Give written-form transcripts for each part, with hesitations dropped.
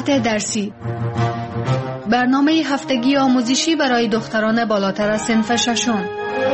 موضوعات درسی، برنامه هفتگی آموزشی برای دختران بالاتر از صنف ششم.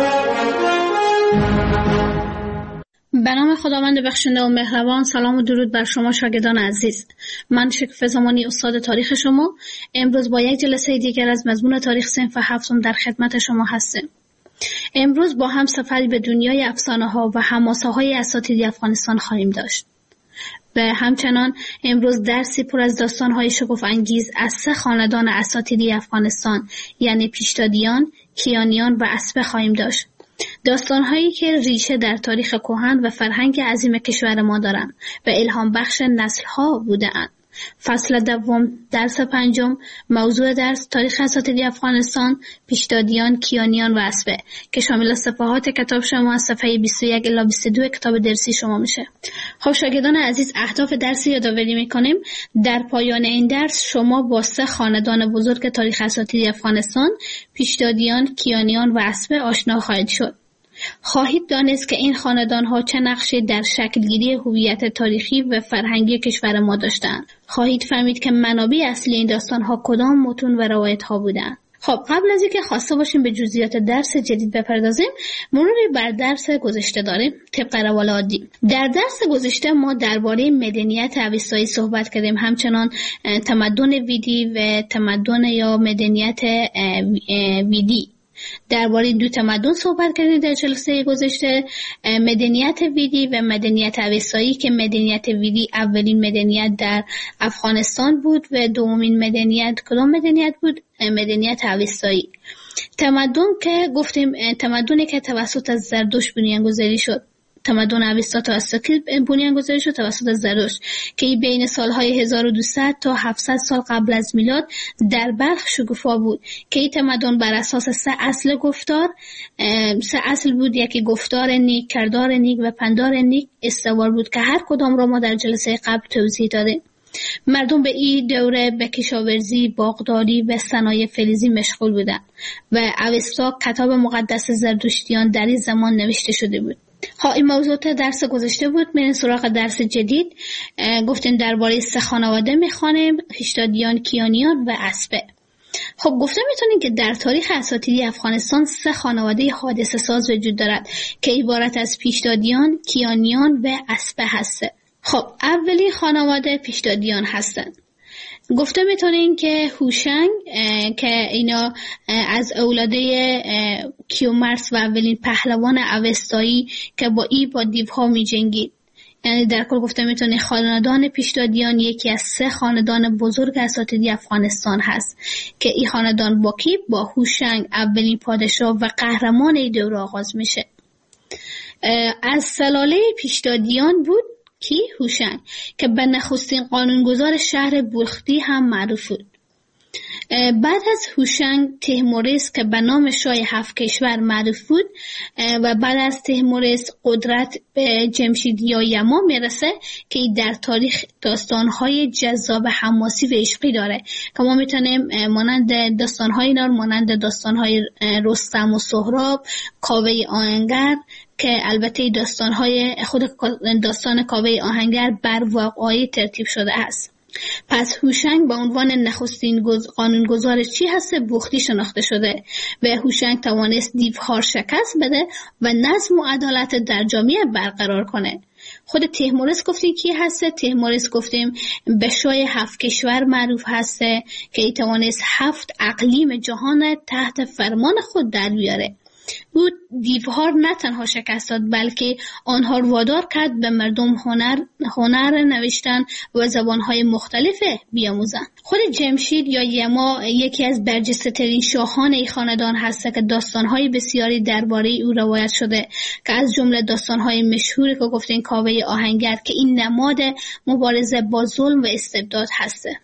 به نام خداوند بخشنده و مهربان. سلام و درود بر شما شاگردان عزیز. من شکوفه زمانی استاد تاریخ شما امروز با یک جلسه دیگر از مضمون تاریخ صنف هفتم در خدمت شما هستیم. امروز با هم سفری به دنیای افسانه ها و حماسه های اساطیری افغانستان خواهیم داشت. و همچنان امروز درسی پر از داستان های شگفت انگیز از 3 خاندان اساطیری افغانستان یعنی پیشدادیان، کیانیان و اسبه خواهیم داشت. داستان‌هایی که ریشه در تاریخ کهن و فرهنگ عظیم کشور ما دارند و الهام بخش نسل‌ها بوده‌اند. فصل دوم، درس پنجم، موضوع درس تاریخ اساطیری افغانستان، پیشدادیان، کیانیان و اسبه که شامل صفحات کتاب شما از صفحه 21 الی 22 کتاب درسی شما میشه. خب شاگردان عزیز، اهداف درسی یادآوری میکنیم. در پایان این درس شما با 3 خاندان بزرگ تاریخ اساطیری افغانستان، پیشدادیان، کیانیان و اسبه آشنا خواهید شد. خواهید دانست که این خاندان‌ها چه نقشی در شکلگیری هویت تاریخی و فرهنگی کشور ما داشتند. خواهید فهمید که منابع اصلی این داستان‌ها کدام متون و روایت‌ها بودند. خب قبل از اینکه خواسته باشیم به جزئیات درس جدید بپردازیم، مروری بر درس گذشته داریم طبق روال عادی. در درس گذشته ما درباره مدنیت اوستایی صحبت کردیم، همچنان تمدن ویدی و تمدن یا مدنیت ویدی. درباره 2 تمدن صحبت کردیم در جلسه گذشته، مدنیت ویدی و مدنیت اوستایی که مدنیت ویدی اولین مدنیت در افغانستان بود و دومین مدنیت کدام مدنیت بود؟ مدنیت اوستایی. تمدن که گفتیم تمدنی که توسط زردشت بنیانگذاری شد. تمدن اوستا توسط بنیانگذاری شد توسط زردشت که بین سالهای 1200 تا 700 سال قبل از میلاد در بلخ شکوفا بود که این تمدن بر اساس 3 اصل گفتار 3 اصل بود، یکی گفتار نیک، کردار نیک و پندار نیک استوار بود که هر کدام را ما در جلسه قبل توضیح دادیم. مردم به این دوره به کشاورزی، باغداری و صنایع فلزی مشغول بودند و اوستا کتاب مقدس زردشتیان در این زمان نوشته شده بود. این موضوعات درس گذشته بود. میریم سراغ درس جدید. گفتیم درباره 3 خانواده میخوانیم، پیشدادیان، کیانیان و اسبه. خب گفته میتونیم که در تاریخ اساطیری افغانستان 3 خانواده حادثه ساز وجود دارد که عبارت از پیشدادیان، کیانیان و اسبه هسته. خب اولین خانواده پیشدادیان هستند. گفته میتونین که هوشنگ که اینا از اولاده کیومرث و اولین پهلوان اوستایی که با دیوها می جنگید. یعنی در کل گفته میتونین خاندان پیشدادیان یکی از 3 خاندان بزرگ اساطیری افغانستان هست که این خاندان با هوشنگ اولین پادشاه و قهرمان این دوره آغاز میشه. از سلاله پیشدادیان بود کی؟ هوشنگ که به نخستین قانونگذار شهر بلخی هم معروف بود. بعد از هوشنگ تیموریس که به نام شاه 7 کشور معروف بود و بعد از تیموریس قدرت به جمشید یا یما میرسه که در تاریخ داستانهای جذاب حماسی و عشقی داره که ما میتونیم مانند داستانهای اینا مانند داستانهای رستم و سهراب، کاوه آهنگر که البته داستان کاوه آهنگر بر واقعی ترتیب شده است. پس هوشنگ به عنوان نخستین قانونگذار چی هست؟ بلخی شناخته شده و هوشنگ توانست دیوها شکست بده و نظم و عدالت در جامعه برقرار کنه. خود تیموریس گفتیم کی هسته؟ تیموریس گفتیم به شاه 7 کشور معروف هسته که ای توانست 7 اقلیم جهان تحت فرمان خود در بیاره. او دیوها نه تنها شکست داد بلکه آنها رو وادار کرد به مردم هنر نوشتن و زبانهای مختلف بیاموزند. خود جمشید یا یما یکی از برجسته‌ترین شاهان این خاندان هست که داستانهای بسیاری درباره او روایت شده که از جمله داستانهای مشهوری که گفتیم کاوه آهنگر که این نماد مبارزه با ظلم و استبداد هسته.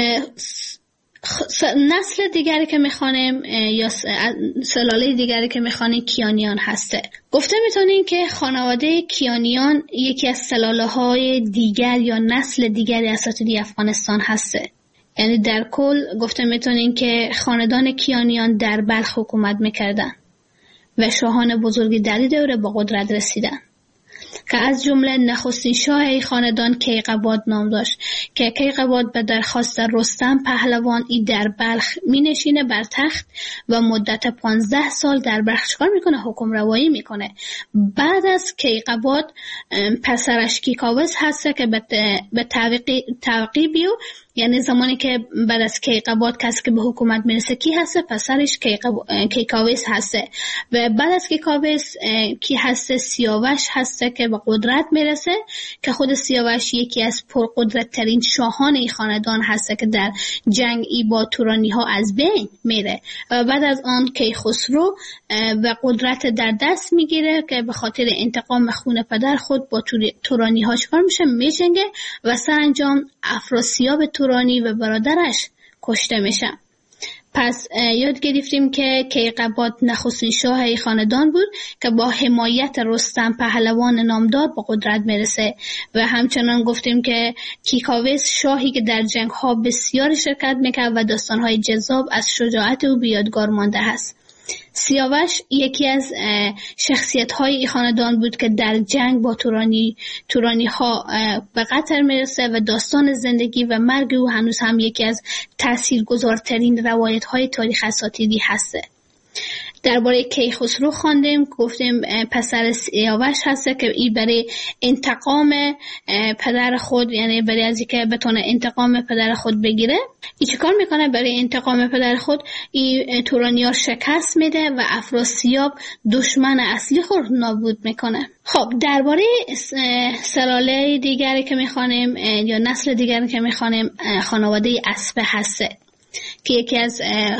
نسل دیگری که میخوانیم یا سلاله دیگری که میخوانیم کیانیان هسته. گفته میتونیم که خانواده کیانیان یکی از سلاله های دیگر یا نسل دیگری اساطیری افغانستان هسته. یعنی در کل گفته میتونیم که خاندان کیانیان در بلخ حکومت میکردن و شاهان بزرگی در این دوره با قدرت رسیدن. که از جمله نخستین شاه خاندان کیقباد نام داشت که کیقباد به درخواست رستم پهلوان در بلخ می نشینه بر تخت و مدت 15 سال در بلخ چکار میکنه؟ حکم روایی میکنه. بعد از کیقباد پسرش کیکاوس هست که به تعقیبیو، یعنی زمانی که بعد از کیقباد کسی که به حکومت میرسه کی هسته؟ پسرش کیکاوس هسته. و بعد از کیکاوس کی هسته؟ سیاوش هسته که به قدرت میرسه، که خود سیاوش یکی از پرقدرت ترین شاهان ای خاندان هسته که در جنگ ای با تورانی ها از بین میره. و بعد از آن کیخسرو و قدرت در دست میگیره که به خاطر انتقام خون پدر خود با تورانی ها چکار میشه؟ میجنگه و سرانجام افراسیاب تورانی و برادرش کشته میشه. پس یاد گرفتیم که کیقباد نخستین شاه ای خاندان بود که با حمایت رستم پهلوان نامدار به قدرت میرسه. و همچنان گفتیم که کیکاوس شاهی که در جنگ ها بسیار شرکت میکرد و داستان های جذاب از شجاعت او به یادگار مانده است. سیاوش یکی از شخصیت های خاندان بود که در جنگ با تورانی ها به قطر میرسه و داستان زندگی و مرگ او هنوز هم یکی از تاثیرگذارترین روایت های تاریخ اساطیری هسته. درباره کیخسرو خواندیم، گفتیم پسر سیاوش هسته که ای برای انتقام پدر خود، یعنی برای از اینکه بتونه انتقام پدر خود بگیره، ای چیکار میکنه؟ برای انتقام پدر خود ای تورانی‌ها شکست میده و افراسیاب دشمن اصلی خود نابود میکنه. خب درباره سلاله دیگری که میخوانیم یا نسل دیگری که میخوانیم خانواده اسپه هسته که یکی از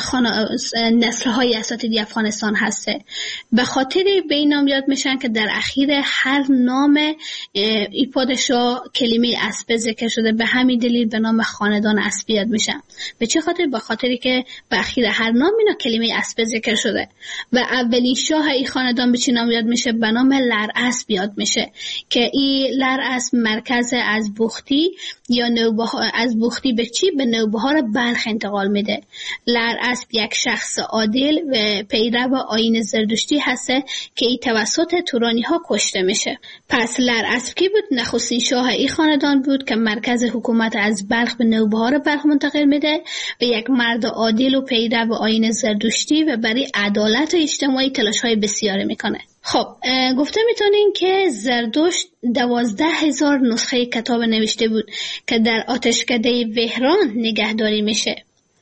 نسل‌های اساطیری افغانستان هسته. به خاطر به این نام یاد میشن که در اخیر هر نام ای پادشاه کلمه اسب ذکر شده، به همین دلیل به نام خاندان اسبی یاد میشن. به چه خاطر؟ به خاطری که به اخیر هر نام اینا کلمه اسب ذکر شده. و اولین شاه ای خاندان به چه نام یاد میشه؟ به نام لراسب یاد میشه که این لراسب مرکز از بختی یا نوبهار، از بختی به چی؟ به نوبهار بلخ انتقال میده. لراسب یک شخص عادل و پیرو آیین زردشتی هسته که ای توسط تورانی ها کشته میشه. پس لراسب کی بود؟ نخستین شاه ای خاندان بود که مرکز حکومت از بلخ به نوبهار بلخ منتقل میده و یک مرد عادل و پیرو آیین زردشتی و برای عدالت اجتماعی تلاش های بسیاری میکنه. خب گفته میتونین که زردشت 12,000 نسخه کتاب نوشته بود که در آتشکده وهران نگهداری میشه.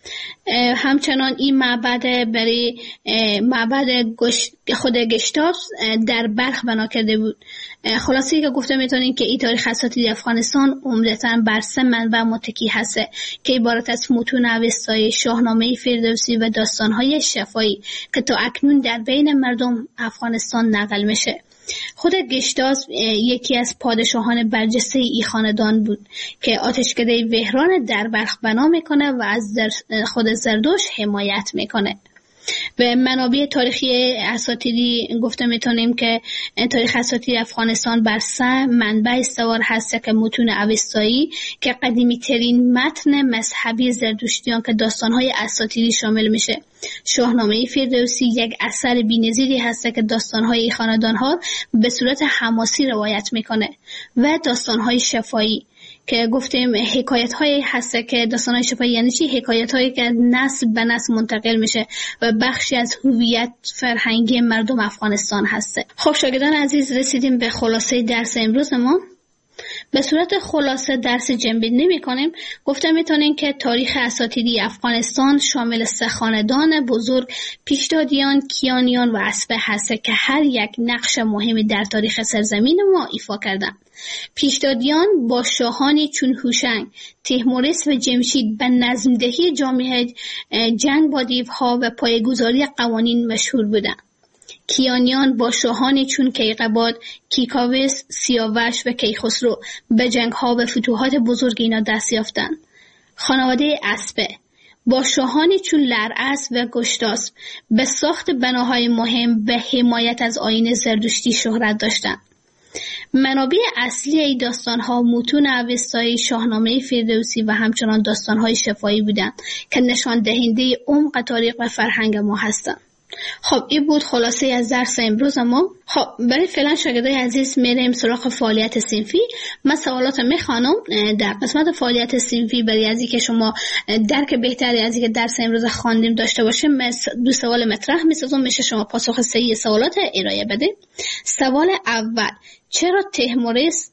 همچنان این معبد برای معبد خود گشتاس در بلخ بنا کرده بود. خلاصی که گفته میتونین که این تاریخ اساطیری افغانستان عمدتاً بر 3 منبع متکی هسته که عبارت از متون اوستایی، شاهنامه فردوسی و داستان‌های شفاهی که تا اکنون در بین مردم افغانستان نقل میشه. خود گشتاس یکی از پادشاهان برجسته ای خاندان بود که آتشکده وهران در بلخ بنا میکنه و از خود زردشت حمایت میکنه. و منابع تاریخی اساطیری گفته میتونیم که تاریخ اساطیری افغانستان بر 3 منبع استوار هست که متون اوستایی که قدیمی ترین متن مذهبی زردشتیان که داستانهای اساطیری شامل میشه. شاهنامه فردوسی یک اثر بی‌نظیری هست که داستانهای خاندانها به صورت حماسی روایت میکنه و داستانهای شفاهی که گفتیم حکایت هایی هسته که داستان های شفاهی یعنی چی؟ حکایت هایی که نسل به نسل منتقل میشه و بخشی از هویت فرهنگی مردم افغانستان هسته. خب شاگردان عزیز، رسیدیم به خلاصه درس امروز ما. به صورت خلاصه درس جنبی نمی کنیم. گفته میتونیم که تاریخ اساطیری افغانستان شامل 3 خاندان بزرگ پیشدادیان، کیانیان و اسبه هسته که هر یک نقش مهمی در تاریخ سرزمین ما ایفا کردند. پیشدادیان با شاهانی چون هوشنگ، تیموریس و جمشید به نظم‌دهی جامعه جنگ با دیوها و پایه‌گذاری قوانین مشهور بودند. کیانیان با شاهانی چون کیقباد، کیکاوس، سیاوش و کیخسرو به جنگ‌ها و فتوحات بزرگ اینا دست یافتند. خانواده اسبه با شاهانی چون لراسب و گشتاس به ساخت بناهای مهم به حمایت از آیین زردشتی شهرت داشتند. منابع اصلی ای داستان‌ها متون اوستایی، شاهنامه فردوسی و همچنان داستان‌های شفاهی بودند که نشان دهنده عمق تاریخ و فرهنگ ما هستند. خب این بود خلاصه از درس امروز ما. خب برای فعلا شاگردای عزیز میریم سراغ فعالیت صنفی. من سوالات میخوانم. در قسمت فعالیت صنفی برای از اینکه شما درک بهتری از اینکه درس امروز خواندیم داشته باشه، من 2 سوال مطرح میسازم، میشه شما پاسخ صحیح سوالات ارائه بده. سوال اول، چرا تیموریس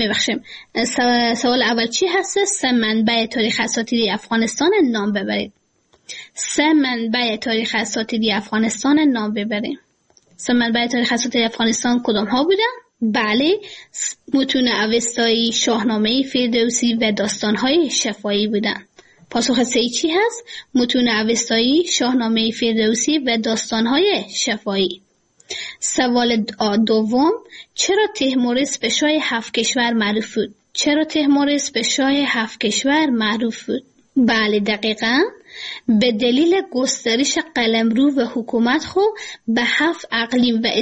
سوال اول چی هست؟ 3 منبع تاریخ اساطیری افغانستان نام ببرید. 3 منبع تاریخ اساطیری افغانستان نام ببرید. 3 منبع تاریخ اساطیری افغانستان کدام ها بودن؟ بله، متون اوستایی، شاهنامه فردوسی و داستان‌های شفاهی بودن. پاسخ صحیح چی هست؟ متون اوستایی، شاهنامه فردوسی و داستان‌های شفاهی. سوال دوم، چرا تیموریس به شاه 7 کشور معروف بود؟ چرا تیموریس به شاه 7 کشور معروف بود؟ بله، دقیقاً به دلیل گسترش قلمرو و حکومت خو به 7 اقلیم و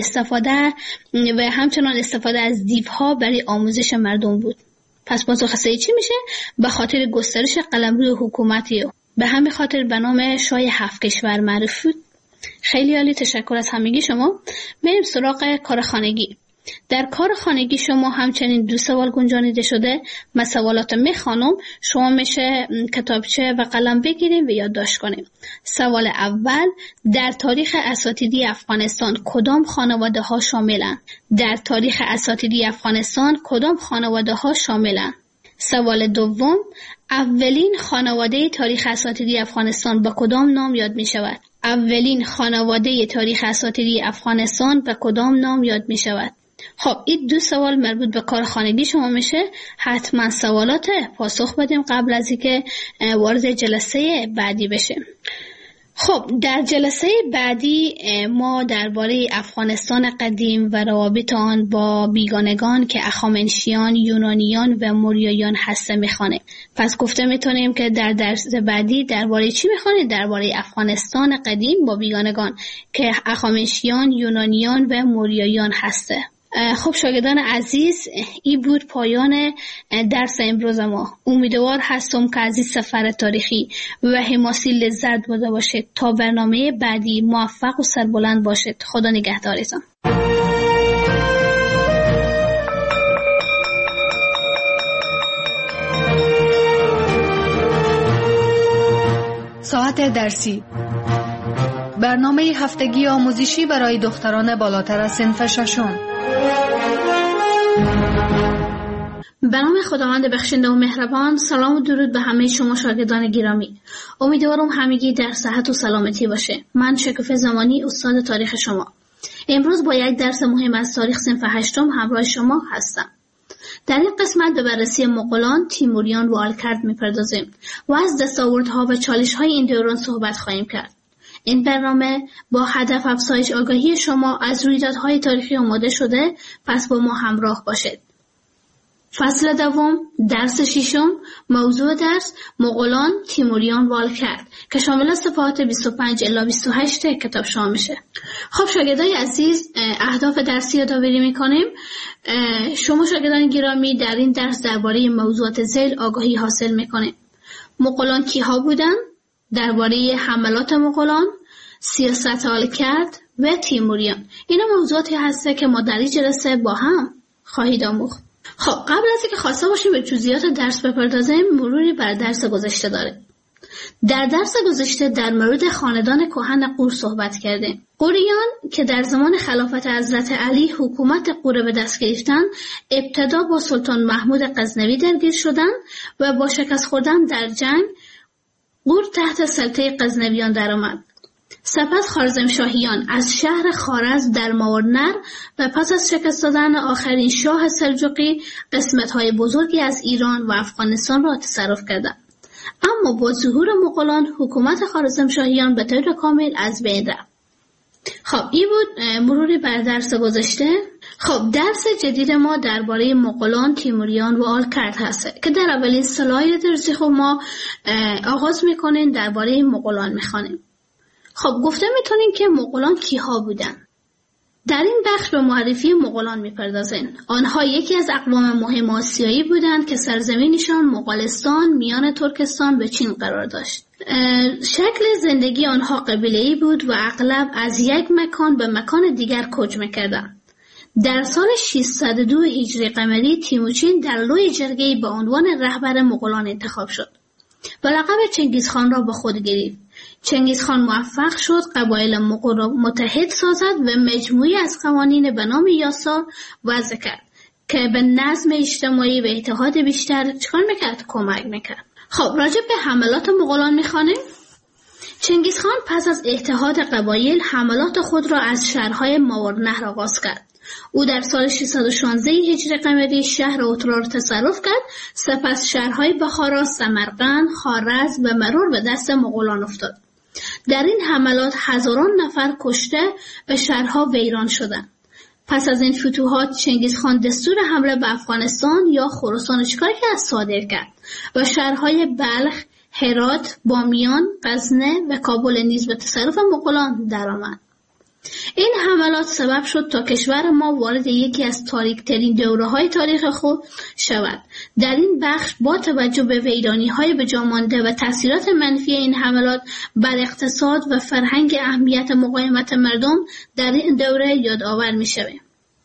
همچنان استفاده از دیوها برای آموزش مردم بود. پس پاسخ صحیح چی میشه؟ به خاطر گسترش قلمرو و حکومتی به همین خاطر به نام شاه 7 کشور معروف بود. خیلی عالی، تشکر از همگی شما. بریم سراغ کار خانگی. در کار خانگی شما همچنین 2 سوال گنجانیده شده. من سوالات میخوانم، شما میشه کتابچه و قلم بگیریم و یادداشت کنیم. سوال اول، در تاریخ اساطیری افغانستان کدام خانواده ها شاملند؟ در تاریخ اساطیری افغانستان کدام خانواده ها شاملند؟ سوال دوم، اولین خانواده تاریخ اساطیری افغانستان با کدام نام یاد می شود؟ اولین خانواده تاریخ اساطیری افغانستان با کدام نام یاد می شود؟ خب این 2 سوال مربوط به کار خانگی شما میشه. حتما سوالات پاسخ بدیم قبل از اینکه وارد جلسه بعدی بشیم. خب در جلسه بعدی ما درباره افغانستان قدیم و روابط آن با بیگانگان که اخامنشیان، یونانیان و موریاییان هسته میخوانیم. پس گفته میتونیم که در درس بعدی درباره چی میخوانیم؟ درباره افغانستان قدیم با بیگانگان که اخامنشیان، یونانیان و موریاییان هسته. خب شاگردان عزیز، این بود پایان درس امروز ما. امیدوار هستم که از این سفر تاریخی و حماسی لذت برده باشید. تا برنامه بعدی موفق و سربلند باشید. خدا نگهدارتان. ساعت درسی، برنامه هفتگی آموزشی برای دختران بالاتر از صنف 6. به نام خداوند بخشنده و مهربان. سلام و درود به همه شما شاگردان گرامی. امیدوارم همگی در صحت و سلامتی باشه. من شکوفه زمانی، استاد تاریخ شما. امروز با یک درس مهم از تاریخ صنف 8 همراه شما هستم. در این قسمت به بررسی مغولان، تیموریان و آلکرد میپردازیم و از دستاوردها و چالش‌های این دوران صحبت خواهیم کرد. این برنامه با هدف افزایش آگاهی شما از رویدادهای تاریخی آماده شده، پس با ما همراه باشید. فصل دوم، درس 6، موضوع درس مغولان، تیموریان و آلکرد که شامل صفحات 25 الی 28 کتاب شما میشه. خب شاگردای عزیز، اهداف درسی یادآوری میکنیم. شما شاگردان گرامی در این درس درباره موضوعات ذیل آگاهی حاصل میکنیم. مغولان کیها بودن؟ درباره حملات مغولان، سیاست آلکرد و تیموریان. اینا موضوعاتی هسته که ما در این جلسه با هم خواهید آموخت. خب قبل از اینکه خواسته باشیم به جزئیات درس بپردازیم، مروری بر درس گذشته داره. در درس گذشته در مورد خاندان کهن غور صحبت کردیم. غوریان که در زمان خلافت حضرت علی حکومت غور به دست گرفتن، ابتدا با سلطان محمود غزنوی درگیر شدند و با شکست خوردن در جنگ غور تحت سلطه غزنویان درآمد. سپس خوارزمشاهیان از شهر خوارزم در ماورنر و پس از شکست دادن آخرین شاه سلجوقی قسمت‌های بزرگی از ایران و افغانستان را تصرف کردند. اما با ظهور مغولان حکومت خوارزمشاهیان به طور کامل از بین رفت. خب این بود مروری بر درس گذشته. خب درس جدید ما درباره مغولان، تیموریان و آلکرد هست که در اولین سلاید درسی خود ما آغاز میکنیم درباره مغولان میخوانیم. خب گفته میتونیم که مغولان کیها بودن؟ در این بخش به معرفی مغولان می‌پردازیم. آنها یکی از اقوام مهم آسیایی بودند که سرزمینشان مغولستان میان ترکستان و چین قرار داشت. شکل زندگی آنها قبیله‌ای بود و اغلب از یک مکان به مکان دیگر کوچ می‌کردند. در سال 602 هجری قمری تیمورچین در لوی جرگه‌ای به عنوان رهبر مغولان انتخاب شد و لقب چنگیزخان را به خود گرفت. چنگیزخان موفق شد قبایل مغول را متحد سازد و مجموعی از قوانین به نام یاسا وضع کرد که به نظم اجتماعی و اتحاد بیشتر چکار میکرد؟ کمک میکرد. خب راجع به حملات مغولان میخوانیم. چنگیزخان پس از اتحاد قبایل حملات خود را از شهرهای ماورالنهر آغاز کرد. او در سال 616 هجری قمری شهر اوترا را تصرف کرد، سپس شهرهای بخارا، سمرقند، خوارزم و مرور به دست مغولان افتاد. در این حملات هزاران نفر کشته و شهرها ویران شدند. پس از این فتوحات چنگیزخان دستور حمله به افغانستان یا خراسان چیکار کرد؟ صادر کرد و شهرهای بلخ، هرات، بامیان، غزنه و کابل نیز به تصرف مغولان درآمد. این حملات سبب شد تا کشور ما وارد یکی از تاریک‌ترین دوره‌های تاریخ خود شود. در این بخش با توجه به ویرانی‌های به جا مانده و تأثیرات منفی این حملات بر اقتصاد و فرهنگ اهمیت مقاومت مردم در این دوره یادآور می‌شویم.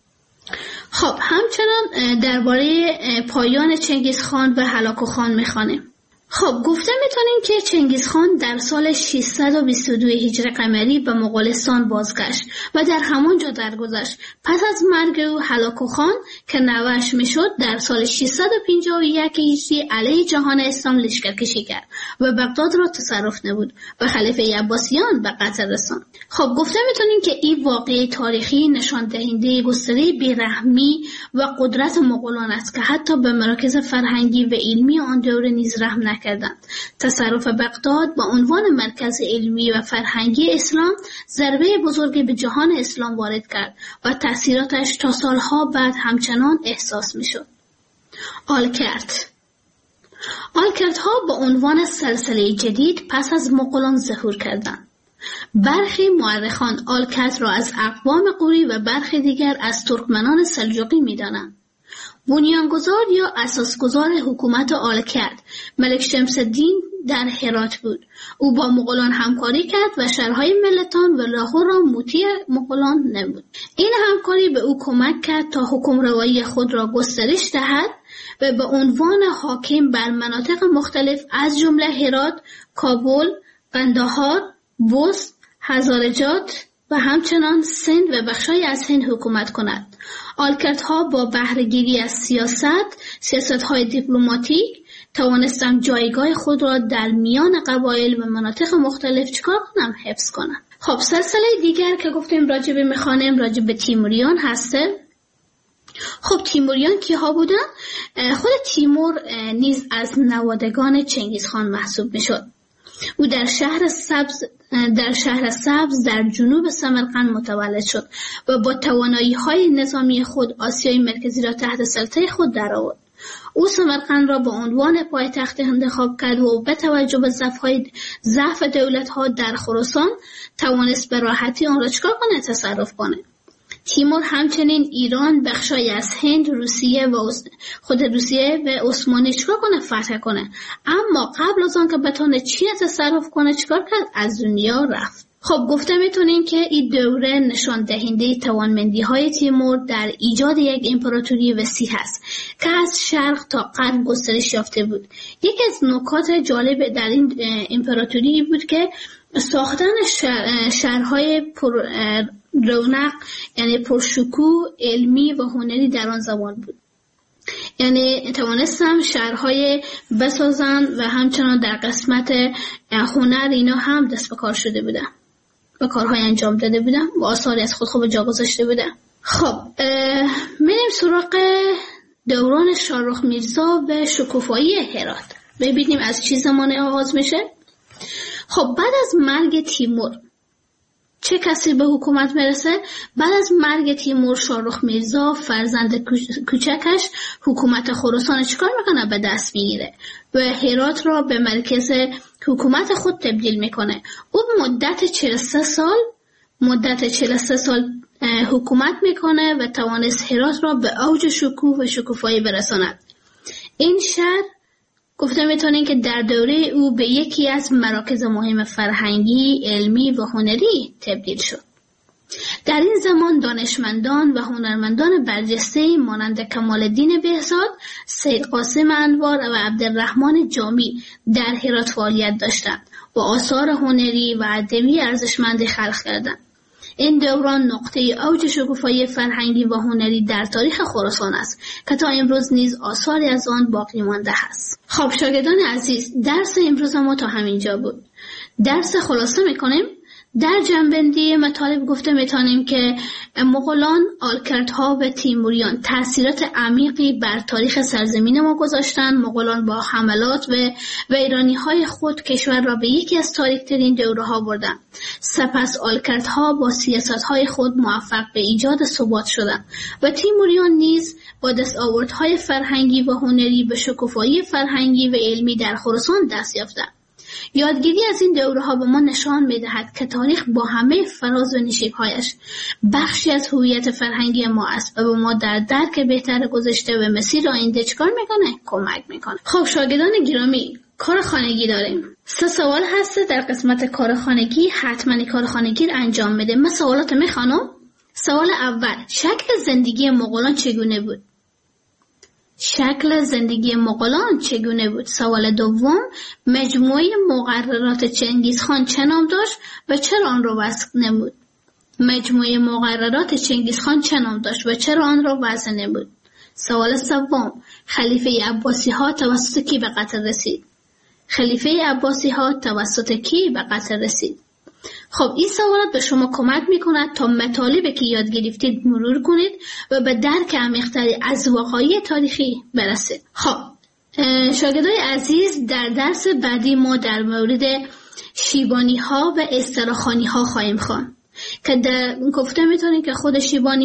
خب همچنان درباره پایان چنگیزخان و هلاکوخان می‌خوانیم. خب گفته میتونیم که چنگیزخان در سال 622 هجری قمری به مغولستان بازگشت و در همانجا درگذشت. پس از مرگ او هلاکوخان که نوه‌اش میشد در سال 651 هجری علیه جهان اسلام لشکرکشی کرد و بغداد را تصرف نمود و خلیفه عباسیان به قتل رساند. خب گفته میتونیم که این واقعه تاریخی نشان دهنده گستره بیرحمی و قدرت مغولان است که حتی به مراکز فرهنگی و علمی آن دوره نیز رحم نکردند. تصرف بغداد با عنوان مرکز علمی و فرهنگی اسلام ضربه بزرگی به جهان اسلام وارد کرد و تأثیراتش تا سالها بعد همچنان احساس میشد. آلکردها به عنوان سلسله جدید پس از مغولان ظهور کردند. برخی مورخان آلکرد را از اقوام قوری و برخی دیگر از ترکمنان سلجوقی می‌دانند. بنیانگذار یا اساسگذار حکومت آلکرد ملک شمس الدین در هرات بود. او با مغولان همکاری کرد و شهرهای ملتان و لاهور را مطیع مغولان نمود. این همکاری به او کمک کرد تا حکمروایی خود را گسترش دهد و به عنوان حاکم بر مناطق مختلف از جمله هرات، کابل، قندهار، بست، هزارجات و همچنان سند و بخشای از هند حکومت کند. آلکردها با بهره‌گیری از سیاست‌های دیپلماتیک توانستند جایگاه خود را در میان قبایل و مناطق مختلف چکار کنم؟ حفظ کنند. خب سلسله دیگر که گفتیم راجع به میخوانیم راجع به تیموریان هسته. خب تیموریان کیها بودن؟ خود تیمور نیز از نوادگان چنگیزخان محسوب میشد. او در شهر سبز در جنوب سمرقند متولد شد و با توانایی‌های نظامی خود آسیای مرکزی را تحت سلطه خود درآورد. او سمرقند را به عنوان پایتخت انتخاب کرد و به توجه به ضعف دولت‌ها در خراسان توانست به راحتی آن را چکار کنه؟ تصرف کنه. تیمور همچنین ایران، بخشای از هند، روسیه و عثمانی چکار کنه؟ فتح کنه. اما قبل از آن که بتونه چین تصرف کنه چکار کرد؟ از دنیا رفت. خب گفته میتونیم که این دوره نشان دهنده توانمندی‌های تیمور در ایجاد یک امپراتوری وسیع است که از شرق تا غرب گسترش یافته بود. یکی از نکات جالب در این امپراتوری بود که ساختن شهرهای پر رونق یعنی پرشکوه علمی و هنری در آن زمان بود. یعنی توانستم شهرهای بسازن و همچنان در قسمت هنر اینا هم دست به کار شده بودن و کارهای انجام داده بودن و آثاری از خود جا گذاشته بودن. خب میریم سراغ دوران شاهرخ میرزا و شکوفایی هرات. ببینیم از چه زمان آغاز میشه. خب بعد از مرگ تیمور چه کسی به حکومت میرسه؟ بعد از مرگ تیمور شاهرخ میرزا فرزند کوچکش حکومت خراسان چیکار میکنه؟ به دست میگیره و هرات را به مرکز حکومت خود تبدیل میکنه. او مدت 43 سال حکومت میکنه و توانست هرات را به اوج شکوه و شکوفایی برساند. این شهر گفته میتونیم که در دوره او به یکی از مراکز مهم فرهنگی، علمی و هنری تبدیل شد. در این زمان دانشمندان و هنرمندان برجسته مانند کمال الدین بهزاد، سید قاسم انوار و عبدالرحمن جامی در هرات فعالیت داشتند و آثار هنری و ادبی ارزشمندی خلق کردند. این دوران نقطه اوج شکوفایی فرهنگی و هنری در تاریخ خراسان است که تا امروز نیز آثاری از آن باقی مانده است. خب شاگردان عزیز، درس امروز ما تا همینجا بود. درس خلاصه میکنیم. در جنبندی مطالب گفته میتونیم که مغولان، آلکردها و تیموریان تأثیرات عمیقی بر تاریخ سرزمین ما گذاشتند. مغولان با حملات و ویرانی‌های خود کشور را به یکی از تاریک‌ترین دوره‌ها بردند. سپس آلکردها با سیاست‌های خود موفق به ایجاد ثبات شدند و تیموریان نیز با دستاوردهای فرهنگی و هنری به شکوفایی فرهنگی و علمی در خراسان دست یافتند. یادگیری از این دوره‌ها به ما نشان می‌دهد که تاریخ با همه فراز و نشیب‌هایش بخشی از هویت فرهنگی ما است و به ما در درک بهتر گذشته و مسیر آینده چکار می‌کنه؟ کمک می‌کنه. خب شاگردان گرامی، کار خانگی داریم. 3 سوال هست در قسمت کار خانگی. حتما کار خانگی رو انجام بده. من سوالات می‌خوانم. سوال اول: شکل زندگی مغولان چگونه بود؟ شکل زندگی مغولان چگونه بود؟ سوال دوم: مجموعه مقررات چنگیزخان چه نام داشت و چرا آن را وضع نمود؟ مجموعه مقررات چنگیزخان چه نام داشت و چرا آن را وضع نمود؟ سوال سوم: خلیفه عباسی ها توسط کی به قتل رسید؟ خلیفه عباسی ها توسط کی به قتل رسید؟ خب این سوالات به شما کمک میکند تا مطالبی که یاد گرفتید مرور کنید و به درک عمیق‌تری از وقایع تاریخی برسید. خب شاگردای عزیز، در درس بعدی ما در مورد شیبانی ها و استراخانی ها خواهیم خواند که در گفته میتونید که خود شیبانی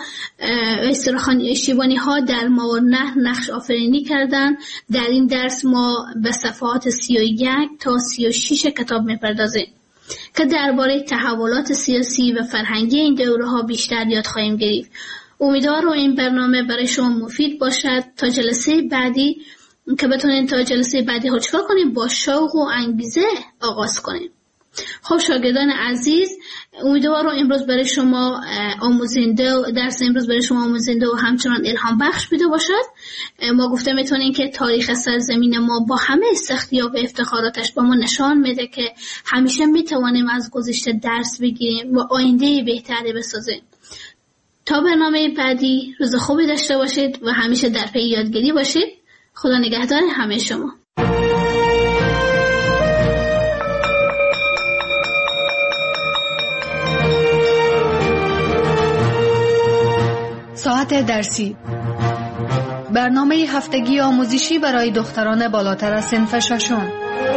ها در ماورالنهر نقش آفرینی کردن. در این درس ما به صفحات 31 تا 36 کتاب میپردازیم که درباره تحولات سیاسی و فرهنگی این دوره‌ها بیشتر یاد خواهیم گرفت. امیدوارم این برنامه برای شما مفید باشد. تا جلسه بعدی که بتونید تا جلسه بعدی چیکار کنیم؟ با شوق و انگیزه آغاز کنیم. خب شاگردان عزیز، امیدوارم امروز برای شما درس امروز برای شما آموزنده و همچنان الهام بخش بوده باشد. ما گفته میتونیم که تاریخ سرزمین ما با همه سختی‌ها و افتخاراتش با ما نشان میده که همیشه میتوانیم از گذشته درس بگیریم و آینده بهتری بسازیم. تا برنامه بعدی روز خوبی داشته باشید و همیشه در پی یادگیری باشید. خدا نگهدار همه شما. ساعت درسی، برنامه هفتگی آموزشی برای دختران بالاتر از صنف ششم.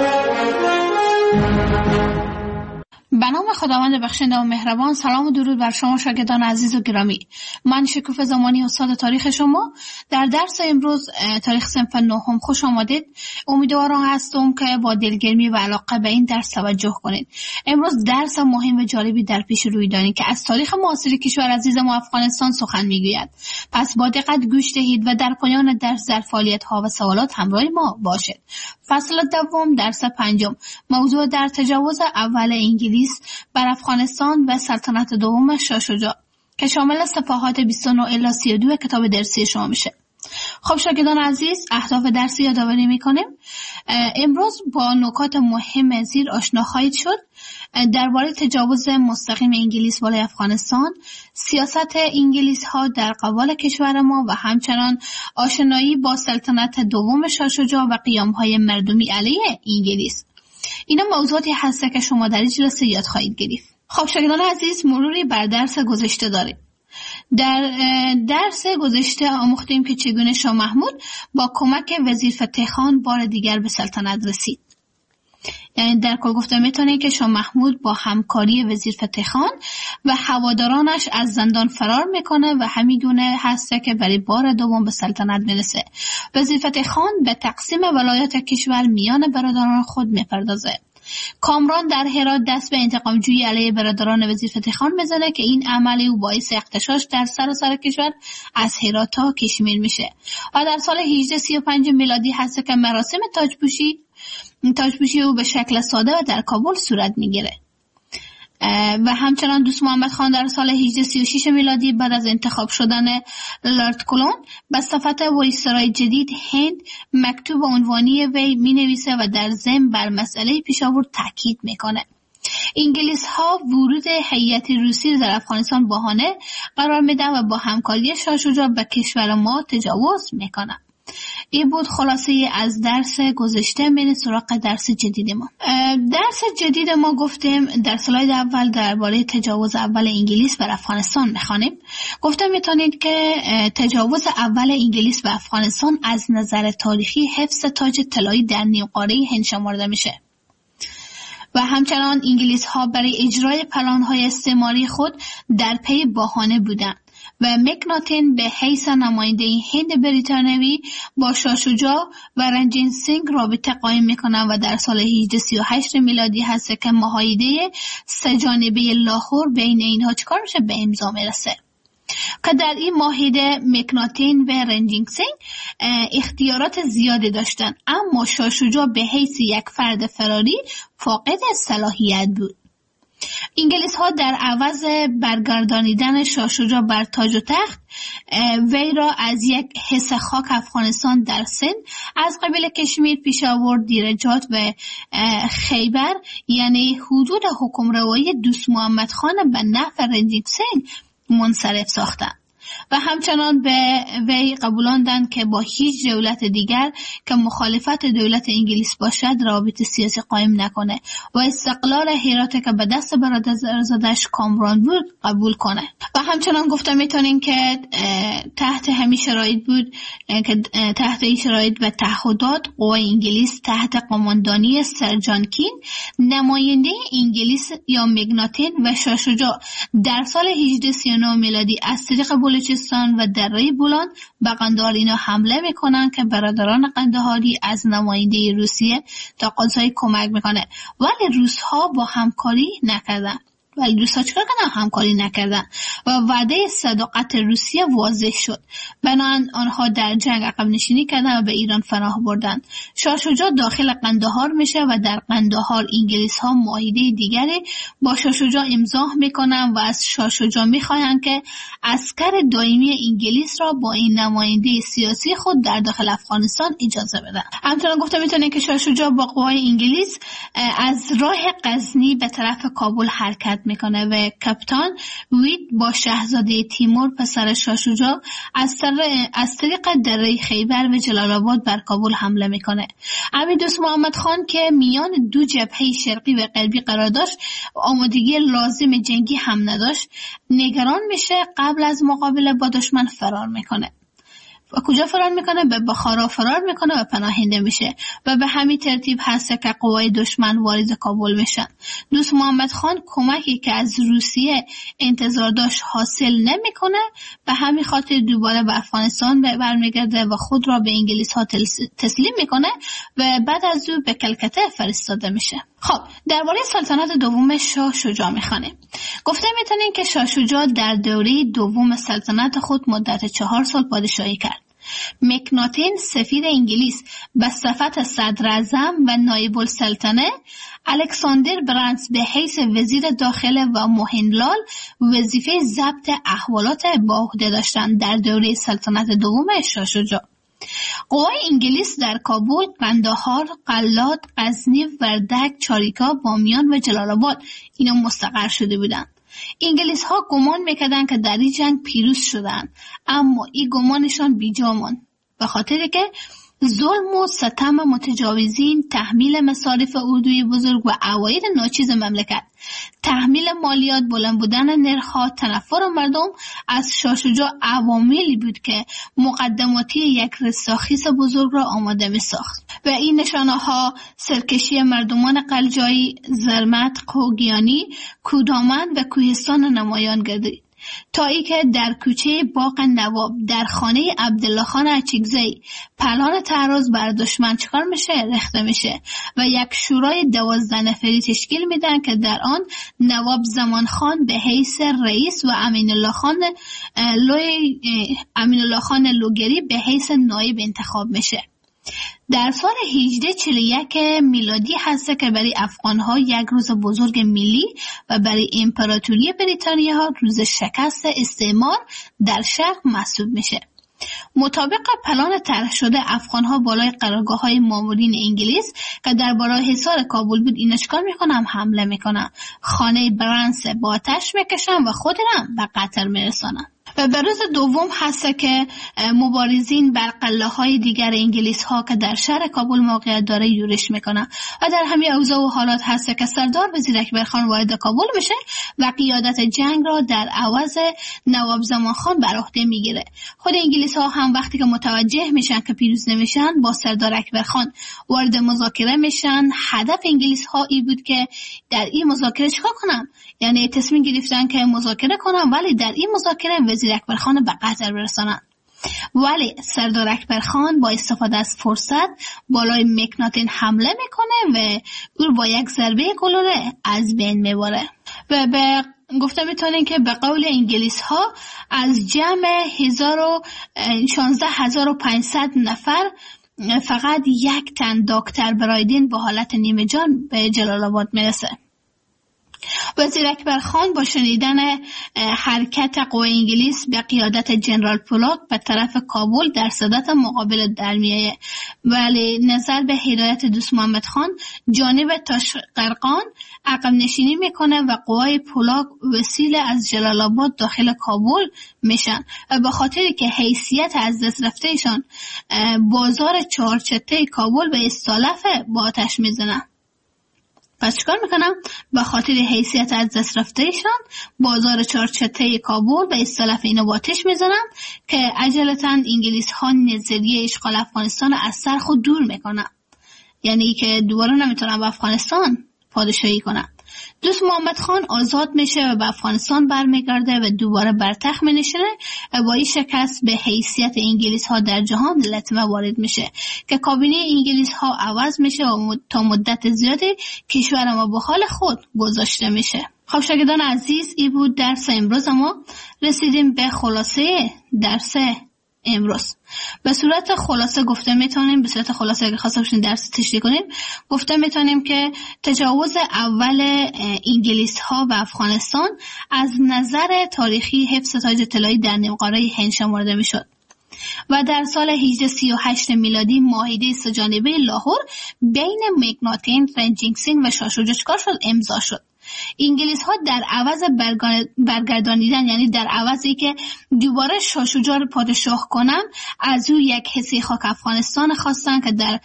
به نام خداوند بخشنده و مهربان. سلام و درود بر شما شاگردان عزیز و گرامی. من شکوفه زمانی استاد تاریخ شما. در درس امروز تاریخ صنف نهم خوش آمدید. امیدوارم هستم که با دلگرمی و علاقه به این درس توجه کنید. امروز درس مهم و جالبی در پیش روی دارید که از تاریخ معاصر کشور عزیز ما افغانستان سخن میگوید. پس با دقت گوش دهید و در پایان درس در فعالیت‌ها و سوالات همراه ما باشید. فصل دوم، درس پنجم، موضوع در تجاوز اول انگلیس بر افغانستان و سلطنت دوم شاه شجاع که شامل صفحات 29 الی 32 کتاب درسی شما میشه. خب شاگردان عزیز، اهداف درسی یادآوری میکنیم. امروز با نکات مهم زیر آشنا خواهید شد. درباره تجاوز مستقیم انگلیس بالای افغانستان، سیاست انگلیس ها در قبال کشور ما و همچنان آشنایی با سلطنت دوم شاه شجاع و قیام های مردمی علیه انگلیس. اینا موضوعاتی هسته که شما در این جلسه یاد خواهید گرفت. خب شاگردان عزیز، مروری بر درس گذشته داریم. در درس گذشته آموختیم که چگونه شاه محمود با کمک وزیر فتح خان بار دیگر به سلطنت رسید. یعنی در کل گفته میتونه که شاه محمود با همکاری وزیر فتح خان و هوادارانش از زندان فرار میکنه و همیگونه هسته که برای بار دوم به سلطنت میرسه. وزیر فتح خان به تقسیم ولایت کشور میان برادران خود میپردازه. کامران در هرات دست به انتقام جویی علیه برادران وزیر فتح خان میزنه که این عمل او باعث اغتشاش در سراسر کشور از هرات تا کشمیر میشه و در سال 1835 میلادی هست که مراسم تاجپوشی او به شکل ساده و در کابل صورت میگیره. و همچنان دوست محمد خان در سال 1836 میلادی بعد از انتخاب شدن لارد کلون به صفت وایسرای جدید هند مکتوب عنوانی وی می نویسه و در ضمن بر مسئله پیشاور تاکید میکنه. انگلیس ها ورود هیئت روسی در افغانستان بهانه قرار میدن و با همکاری شاه شجاع به کشور ما تجاوز میکنن. این بود خلاصه از درس گذشته. من سراغ درس جدید ما. درس جدید ما گفتیم در سلاید اول درباره تجاوز اول انگلیس بر افغانستان میخوانیم. گفتم میتونید که تجاوز اول انگلیس به افغانستان از نظر تاریخی حفظ تاج طلایی در نیم قاره هند شمرده میشه و همچنان انگلیس ها برای اجرای پلان‌های استعماری خود در پی بهانه بودند و مکناتن به حیث نماینده هند بریتانیایی با شاه شجاع و رنجیت سینگ رابطه قائم میکنند و در سال 1838 میلادی هست که معاهده سه‌جانبه لاهور بین اینها چکار میشه؟ به امضا میرسه که در این معاهده مکناتن و رنجیت سینگ اختیارات زیادی داشتند، اما شاه شجاع به حیث یک فرد فراری فاقد صلاحیت بود. انگلیس ها در عوض برگردانیدن شاه شجاع بر تاج و تخت وی را از یک حصه خاک افغانستان در سند از قبیل کشمیر، پیشاور، دیرجات و خیبر یعنی حدود حکمروایی دوست محمد خان به نفع رنجیت سینگ منصرف ساختند و همچنان به وی قبولاندند که با هیچ دولت دیگر که مخالفت دولت انگلیس باشد رابطه سیاسی قائم نکنه و استقلال هرات که به دست برادرزادش کامران بود قبول کنه. و همچنان گفتم میتونیم که تحت همین شرایط بود که تحت این شرایط و تعهدات قوای انگلیس تحت قماندانی سر جان کین نماینده انگلیس یا مکناتن و شاه شجاع در سال 1839 میلادی از طریق بلوچستان و دره بولان به قندهار اینا حمله میکنن که برادران قندهاری از نماینده روسیه تقاضای کمک میکنه ولی روس‌ها با همکاری نکردن. ولی روس‌ها چیکار کردن؟ همکاری نکردن و وعده صداقت روسیه واضح شد. بنابراین آنها در جنگ عقب نشینی کردن و به ایران پناه بردن. شاه شجاع داخل قندهار میشه و در قندهار انگلیس‌ها معاهده دیگری با شاه شجاع امضا میکنن و از شاه شجاع میخواهند که عسکر دائمی انگلیس را با این نماینده سیاسی خود در داخل افغانستان اجازه بدن. همچنان گفته میتونه که شاه شجاع با قوای انگلیس از راه غزنی به طرف کابل حرکت میکنه و کاپیتان وید با شاهزاده تیمور پسر شاه شجاع از طریق دره خیبر و جلال آباد بر کابل حمله میکنه. امیر دوست محمد خان که میان دو جبهه شرقی و غربی قرار داشت آمادگی لازم جنگی هم نداشت، نگران میشه، قبل از مقابله با دشمن فرار میکنه. و کجا فرار میکنه؟ به بخارا فرار میکنه و پناهنده میشه و به همین ترتیب هست که قوای دشمن وارد کابل میشن. دوست محمد خان کمکی که از روسیه انتظار داشت حاصل نمیکنه، به همین خاطر دوباره به افغانستان برمیگرده و خود را به انگلیس ها تسلیم میکنه و بعد از او به کلکته فرستاده میشه. خب درباره سلطنت دوم شاه شجاع میخوانیم. گفته میتونیم که شاه شجاع در دوره دوم سلطنت خود مدت 4 سال پادشاهی کرد. مکناتن سفیر انگلیس به صفت صدر اعظم و نایب السلطنه، الکساندر برانس به حیث وزیر داخله و موهنلال وظیفه ضبط احوالات به عهده داشتند در دوره سلطنت دوم شاه شجاع. قوای انگلیس در کابل، قندهار، قلات، غزنی، وردک، چاریکا، بامیان و جلال آباد اینا مستقر شده بودند. انگلیس ها گمان میکردند که در این جنگ پیروز شدند، اما این گمانشان بیجا ماند به خاطر که ظلم و ستم متجاوزین، تحمیل مصارف اردوی بزرگ و عواید ناچیز مملکت، تحمیل مالیات، بلند بودن نرخ‌ها، تنفر مردم از شاه شجاع عواملی بود که مقدماتی یک رستاخیز بزرگ را آماده می‌ساخت و این نشانه‌ها سرکشی مردمان قلجایی، زرمت، خوگیانی، کودامن و کوهستان نمایان گردید. تا ای که در کوچه باغ نواب در خانه عبدالله خان اچکزی پلان تعرض بر دشمن چکار میشه؟ رخته میشه و یک شورای 12 نفری تشکیل میدن که در آن نواب زمان خان به حیث رئیس و امین الله خان لوگری به حیث نایب انتخاب میشه. در سال 1841 میلادی هست که برای افغان‌ها یک روز بزرگ ملی و برای امپراتوری بریتانیا روز شکست استعمار در شرق محسوب میشه. مطابق پلان طرح شده افغان‌ها بالای قرارگاه‌های مامورین انگلیس که درباره حصار کابل بود اینا چیکار میکنن؟ حمله میکنن، خانه برنس با آتش میکشن و خود هم به قتل میرسانن. و به روز دوم هست که مبارزین بر قلعه‌های دیگر انگلیس ها که در شهر کابل موقعیت داره یورش میکنن و در همین اوضاع و حالات هست که سردار وزیر اکبر خان وارد کابل میشه و قیادت جنگ را در عوض نواب زمان خان بر عهده میگیره. خود انگلیس ها هم وقتی که متوجه میشن که پیروز نمیشن با سردار اکبر خان وارد مذاکره میشن. هدف انگلیس ها این بود که در این مذاکره چیکار کنن؟ یعنی تصمیم گرفتن که مذاکره کنن ولی در این مذاکره وزیر اکبر خان به قتل برسانن. ولی سردار اکبر خان با استفاده از فرصت بالای مکناتین حمله میکنه و او با یک ضربه گلوله از بین میبره. و به گفته میتونین که به قول انگلیس ها از جمع 16500 نفر فقط یک تن دکتر برایدین با حالت نیمه جان به جلال آباد میرسه. وزیر اکبر خان با شنیدن حرکت قوای انگلیس به قیادت جنرال پولاک به طرف کابل در صدت مقابل در میایه، ولی نظر به هدایت دوست محمد خان جانب تاشقرقان عقب نشینی میکنه و قوای پولاک وسیله از جلال آباد داخل کابل میشن و به خاطری که حیثیت از دست رفتهشان بازار چهارچته کابل به استالف با آتش میزنن. پس چیکار میکنم؟ به خاطر حیثیت از دست رفتهشان بازار چهارچته کابل به اصطلاح اینو با آتش میزنن که عجلتاً انگلیس ها نظریه اشغال افغانستان از سر خود دور میکنن، یعنی که دوباره نمیتونن به افغانستان پادشاهی کنن. دوست محمد خان آزاد میشه و به افغانستان برمیگرده و دوباره بر تخت مینشینه و با این شکست به حیثیت انگلیس ها در جهان لطمه وارد میشه که کابینه انگلیس ها عوض میشه و تا مدت زیادی کشور ما به حال خود گذاشته میشه. خب شاگردان عزیز، این بود درس امروز. ما رسیدیم به خلاصه درس امروز. به صورت خلاصه گفته میتونیم، به صورت خلاصه اگه خواسته باشین درس تشریح کنیم، گفته میتونیم که تجاوز اول انگلیس ها و افغانستان از نظر تاریخی حفظ تاج طلایی در نیمقاره هند شمرده میشد و در سال 1838 میلادی معاهده سه‌جانبه لاهور بین مکناتین، رنجینگ سینگ و شاه شجاع چیکار شد؟ امضا شد. انگلیس ها در عوض برگردانیدن، یعنی در عوضی که دوباره شاه شجاع رو پادشاه کنن، از او یک حصه خاک افغانستان خواستن که در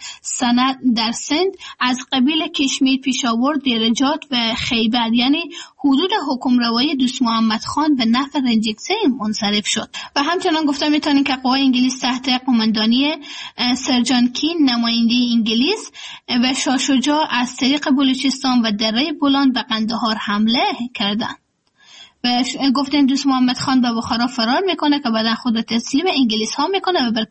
سند از قبیل کشمیر، پیشاور، دیرجات و خیبر، یعنی حدود حکمروایی دوست محمد خان به نفع رنجینگ سینگ منصرف شد. و همچنان گفته میتونیم که قوای انگلیس تحت قماندانی سر جان کین، نماینده انگلیس و شاه شجاع از طریق بلوچستان و دره بولان به قندهار حمله کردند. و گفتن دوست محمد خان به بخارا فرار میکنه که بعدا خود تسلیم انگلیس ها میکنه و بر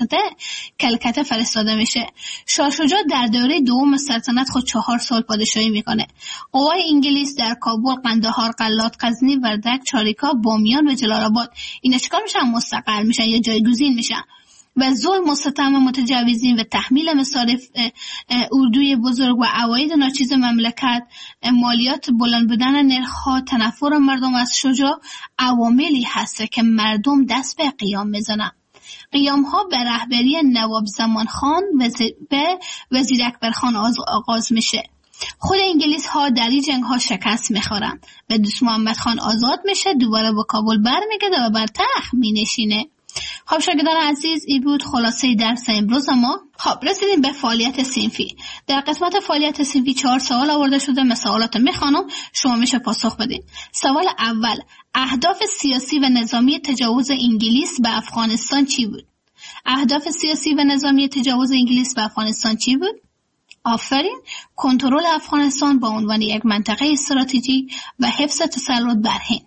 کلکته فرستاده میشه. شاه شجاع در دوره دوم سلطنت خود 4 سال پادشاهی میکنه. قوای انگلیس در کابل، قندهار، قلات، غزنی، وردک، چاریکا، بامیان و جلال آباد اینا چیکار میشن؟ مستقر میشن یا جایگزین میشن و ظلم و ستم متجاوزین و تحمیل مصارف اردوی بزرگ و عواید ناچیز مملکت، مالیات، بلند بودن نرخ‌ها، تنفر مردم از شجاع عواملی هست که مردم دست به قیام میزنن. قیام ها به رهبری نواب زمان خان و وزیر اکبر خان آغاز میشه. خود انگلیس ها در این جنگ ها شکست میخورن و دوست محمد خان آزاد میشه، دوباره با کابل برمیگرده و بر تخت مینشینه. خب شاگردان عزیز، این بود خلاصه درس امروز ما. خب رسیدیم به فعالیت صنفی. در قسمت فعالیت صنفی 4 سوال آورده شده. من سوالات میخوانم، شما میشه پاسخ بدین. سوال اول: اهداف سیاسی و نظامی تجاوز انگلیس به افغانستان چی بود؟ اهداف سیاسی و نظامی تجاوز انگلیس به افغانستان چی بود؟ آفرین. کنترل افغانستان با عنوان یک منطقه استراتژیک و حفظ تسلط بر هند.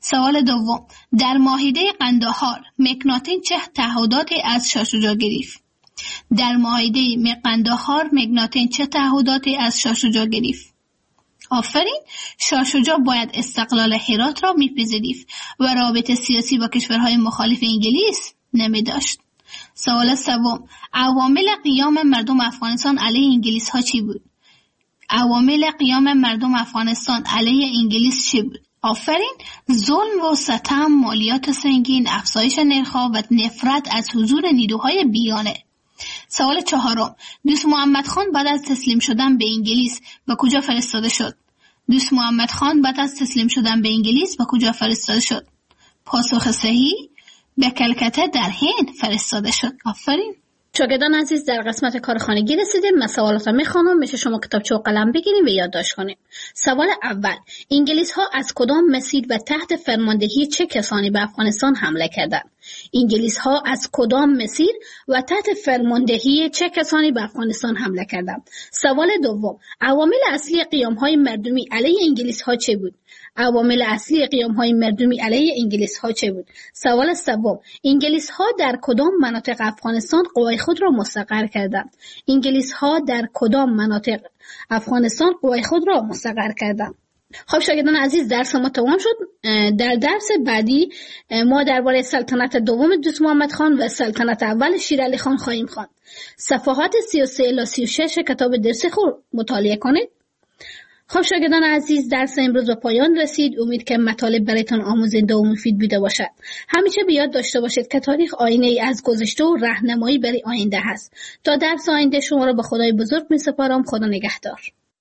سوال دوم، در معاهده قندهار مکناتن چه تعهداتی از شاه شجاع گرفت؟ در معاهده قندهار مکناتن چه تعهداتی از شاه شجاع گرفت؟ آفرین، شاه شجاع باید استقلال هرات را میپذیرفت و رابطه سیاسی با کشورهای مخالف انگلیس نمیداشت. سوال سوم، عوامل قیام مردم افغانستان علیه انگلیس ها چی بود؟ عوامل قیام مردم افغانستان علیه انگلیس چی بود؟ آفرین، ظلم و ستم، مالیات سنگین، افزایش نرخ‌ها و نفرت از حضور نیروهای بیگانه. سوال چهارم، دوست محمد خان بعد از تسلیم شدن به انگلیس به کجا فرستاده شد؟ دوست محمد خان بعد از تسلیم شدن به انگلیس به کجا فرستاده شد؟ پاسخ صحیح، به کلکته در هند فرستاده شد. آفرین. شاگردان عزیز، در قسمت کارخانگی رسیدیم. من سوالات رو میخوانم، میشه شما کتابچه و قلم بگیریم و یادداشت کنیم. سوال اول، انگلیس ها از کدام مسیر و تحت فرماندهی چه کسانی به افغانستان حمله کردند؟ انگلیس ها از کدام مسیر و تحت فرماندهی چه کسانی به افغانستان حمله کردند؟ سوال دوم، عوامل اصلی قیام های مردمی علیه انگلیس ها چه بود؟ عوامل اصلی قیام های مردمی علیه انگلیس ها چه بود؟ سوال سوم، انگلیس ها در کدام مناطق افغانستان قوای خود را مستقر کردند؟ انگلیس ها در کدام مناطق افغانستان قوای خود را مستقر کردند؟ خب شاگردان عزیز، درس ما تمام شد. در درس بعدی ما درباره سلطنت دوم دوست محمد خان و سلطنت اول شیر علی خان خواهیم خواند. صفحات 33 الی 36 کتاب درسی خود مطالعه کنید. خب شاگردان عزیز، درس امروز به پایان رسید. امید که مطالب برایتان آموزنده و مفید بوده باشد. همیشه به یاد داشته باشید که تاریخ آینه ای از گذشته و راهنمایی برای آینده هست. تا درس آینده شما را به خدای بزرگ می سپارم. خدا نگهدار.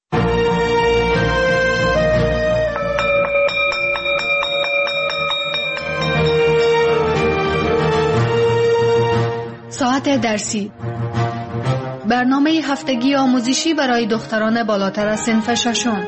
ساعت درسی، برنامه هفتگی آموزشی برای دختران بالاتر از صنف ششم.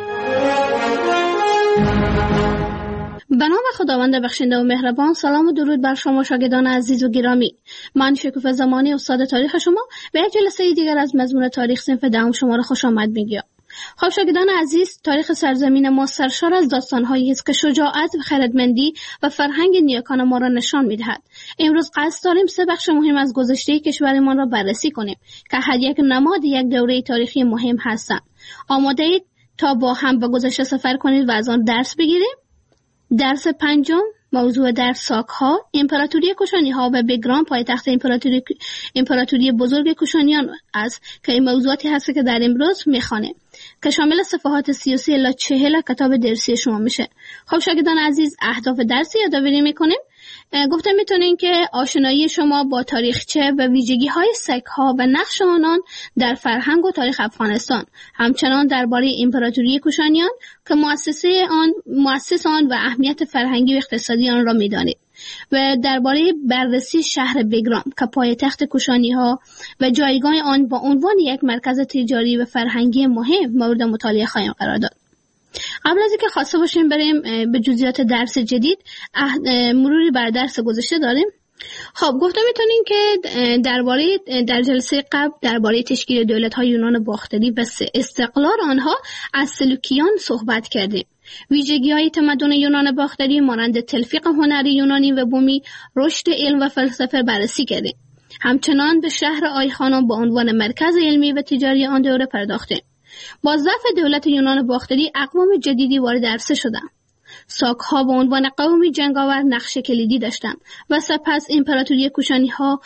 به نام خداوند بخشنده و مهربان. سلام و درود بر شما شاگردان عزیز و گرامی. من شکوفه زمانی استاد تاریخ شما به یک جلسه دیگر از مضمون تاریخ صنف دهم شما را خوش آمد میگم. خب شاگردان عزیز، تاریخ سرزمین ما سرشار از داستان‌هایی است که شجاعت و خردمندی و فرهنگ نیاکان ما را نشان می‌دهد. امروز قصد داریم 3 بخش مهم از گذشته کشورمان را بررسی کنیم که هر یک نماد یک دوره تاریخی مهم هستند. آماده اید تا با هم به گذشته سفر کنید و از آن درس بگیریم؟ درس پنجم، موضوع درس ساک‌ها، امپراتوری کوشانی‌ها و بگرام، پایتخت امپراتوری بزرگ کوشانیان است که این موضوعاتی هست که در امروز می‌خوانیم که شامل صفحات 33 الی 40 کتاب درسی شما میشه. خب شاگردان عزیز، اهداف درسی یادآوری میکنیم. گفتم میتونین که آشنایی شما با تاریخچه و ویژگی‌های سک‌ها و نقش آنان در فرهنگ و تاریخ افغانستان، همچنان درباره امپراتوری کوشانیان که مؤسس آن و اهمیت فرهنگی و اقتصادی آن را میدانید، و درباره بررسی شهر بگرام که پایتخت کوشانی‌ها و جایگاه آن با عنوان یک مرکز تجاری و فرهنگی مهم مورد مطالعه خواهیم قرار داد. قبل از اینکه خواسته باشیم بریم به جزئیات درس جدید، مروری بر درس گذشته داریم. خب گفتم میتونیم که در جلسه قبل درباره تشکیل دولت‌های یونان باختری و استقلال آنها از سلوکیان صحبت کردیم. ویژگی‌های تمدن یونان باختری مانند تلفیق هنری یونانی و بومی، رشد علم و فلسفه بررسی کردیم. همچنان به شهر آیخانان به عنوان مرکز علمی و تجاری آن دوره پرداختیم. با ضعف دولت یونان باختری اقوام جدیدی وارد عرصه شدند. ساک‌ها به عنوان قومی جنگاور نقش کلیدی داشتند و سپس امپراتوری کوشانی‌ها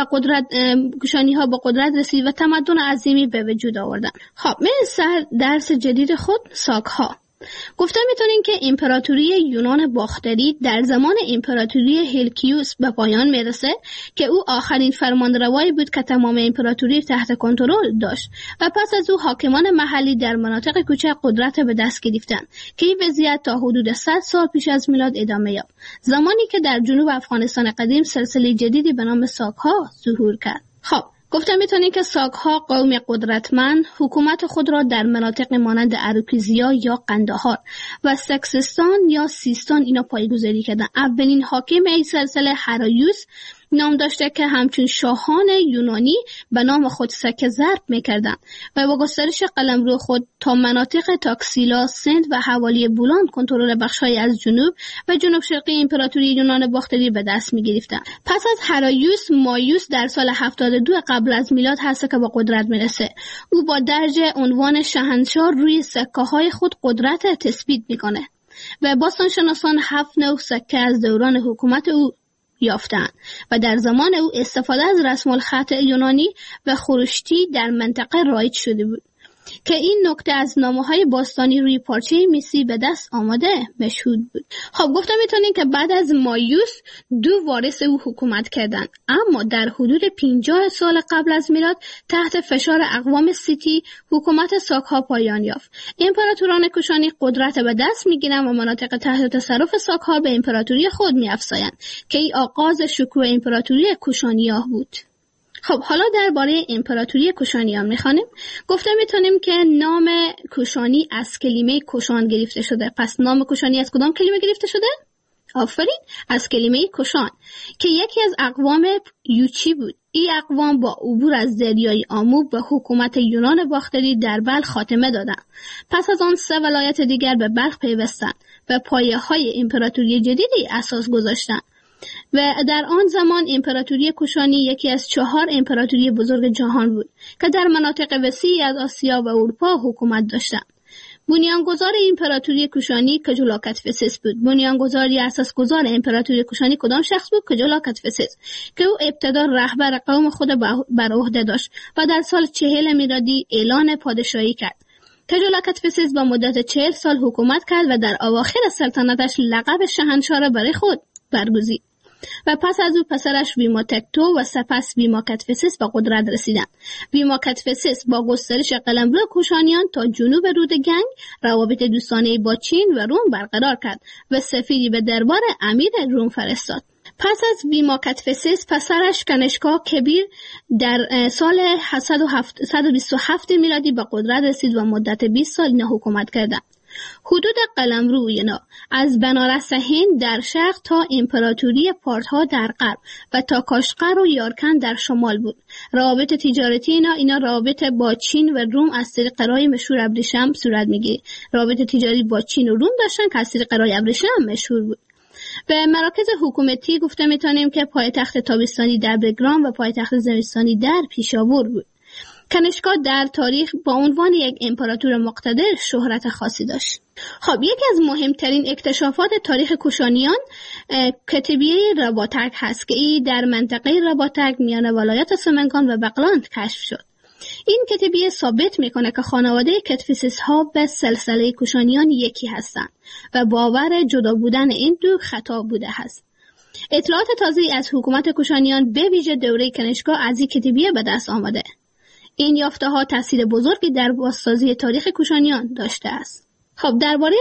به قدرت رسید و تمدن عظیمی به وجود آوردند. خب درس جدید خود، ساک‌ها. گفتم میتونین که امپراتوری یونان باختری در زمان امپراتوری هلکیوس به پایان میرسه که او آخرین فرمانروایی بود که تمام امپراتوری تحت کنترل داشت و پس از او حاکمان محلی در مناطق کوچک قدرت به دست گرفتند که این وضعیت تا حدود 100 سال پیش از میلاد ادامه یافت، زمانی که در جنوب افغانستان قدیم سلسله جدیدی به نام ساک‌ها ظهور کرد. خب گفتم میتونین که ساک‌ها قوم قدرتمند حکومت خود را در مناطق مانند اروکیزیا یا قندهار و سکسستان یا سیستان اینا پایه‌گذاری کردند. اولین حاکم این سلسله هرایوس نام داشته که همچون شاهان یونانی به نام خود سکه ضرب می‌کردند و با گسترش قلمرو خود تا مناطق تاکسیلا، سند و حوالی بولان کنترل بخش‌های از جنوب و جنوب شرقی امپراتوری یونان باختری به دست می‌گرفتند. پس از هرایوس، مایوس در سال 72 قبل از میلاد هست که با قدرت میرسه. او با درج عنوان شاهنشاه روی سکه‌های خود قدرت تثبیت میکنه و باستانشناسان 7 نوع سکه از دوران حکومت او یافتند و در زمان او استفاده از رسم الخط یونانی و خروشتی در منطقه رایج شده بود که این نکته از نامه‌های باستانی روی پارچه مسی به دست آمده مشهود بود. خب گفتم میتونین که بعد از مایوس 2 وارث او حکومت کردند، اما در حدود 50 سال قبل از میلاد تحت فشار اقوام سیتی حکومت ساک‌ها پایان یافت. امپراتوران کوشانی قدرت به دست میگیرند و مناطق تحت تصرف ساک‌ها به امپراتوری خود میافزایند که این آغاز شکوه امپراتوری کوشانیان بود. خب حالا درباره امپراتوری کوشانیان میخوانیم. گفته میتونیم که نام کوشانی از کلمه کوشان گرفته شده. پس نام کوشانی از کدام کلمه گرفته شده؟ آفرین، از کلمه کوشان که یکی از اقوام یوچی بود. این اقوام با عبور از دریای آمو و حکومت یونان باختری در بلخ خاتمه دادند. پس از آن 3 ولایت دیگر به بلخ پیوستند و پایه‌های امپراتوری جدیدی اساس گذاشتند. و در آن زمان امپراتوری کوشانی یکی از 4 امپراتوری بزرگ جهان بود که در مناطق وسیعی از آسیا و اروپا حکومت داشتند. بنیانگذار امپراتوری کوشانی کجولا کدفیسس بود. بنیانگذاری اساسگذار امپراتوری کوشانی کدام شخص بود؟ کجولا کدفیسس که او ابتدا رهبر قوم خود بر عهده داشت و در سال 40 میلادی اعلان پادشاهی کرد. کجولا کدفیسس با مدت 40 سال حکومت کرد و در اواخر سلطنتش لقب شاهنشاه را برای خود برگزید و پس از او پسرش ویما تکتو و سپس ویما کدفیسس به قدرت رسیدند. ویما کدفیسس با گسترش قلمرو کوشانیان تا جنوب رود گنگ روابط دوستانه با چین و روم برقرار کرد و سفیری به دربار امیر روم فرستاد. پس از ویما کدفیسس پسرش کنشکا کبیر در سال 127 میلادی به قدرت رسید و مدت 20 سال اینا حکومت کردند. حدود قلمرو اینا از بنارس هند در شرق تا امپراتوری پارتها در غرب و تا کاشغر و یارکند در شمال بود. روابط تجارتی اینا روابط با چین و روم از طریق راه مشهور ابریشم صورت میگیره. روابط تجاری با چین و روم داشتن که از طریق راه ابریشم مشهور بود. به مراکز حکومتی گفته میتونیم که پایتخت تابستانی در بگرام و پایتخت زمستانی در پیشاور بود. کنشکا در تاریخ با عنوان یک امپراتور مقتدر شهرت خاصی داشت. خب یکی از مهمترین اکتشافات تاریخ کوشانیان کتیبه رباطک هست که این در منطقه رباطک میان ولایت سمنگان و بغلان کشف شد. این کتیبه ثابت میکنه که خانواده کدفیسس ها به سلسله کوشانیان یکی هستند و باور جدا بودن این 2 خطا بوده است. اطلاعات تازه‌ای از حکومت کوشانیان به ویژه دوره کنشکا از این کتیبه به دست آمده. این یافته‌ها تأثیر بزرگی در بازسازی تاریخ کوشانیان داشته است. خب درباره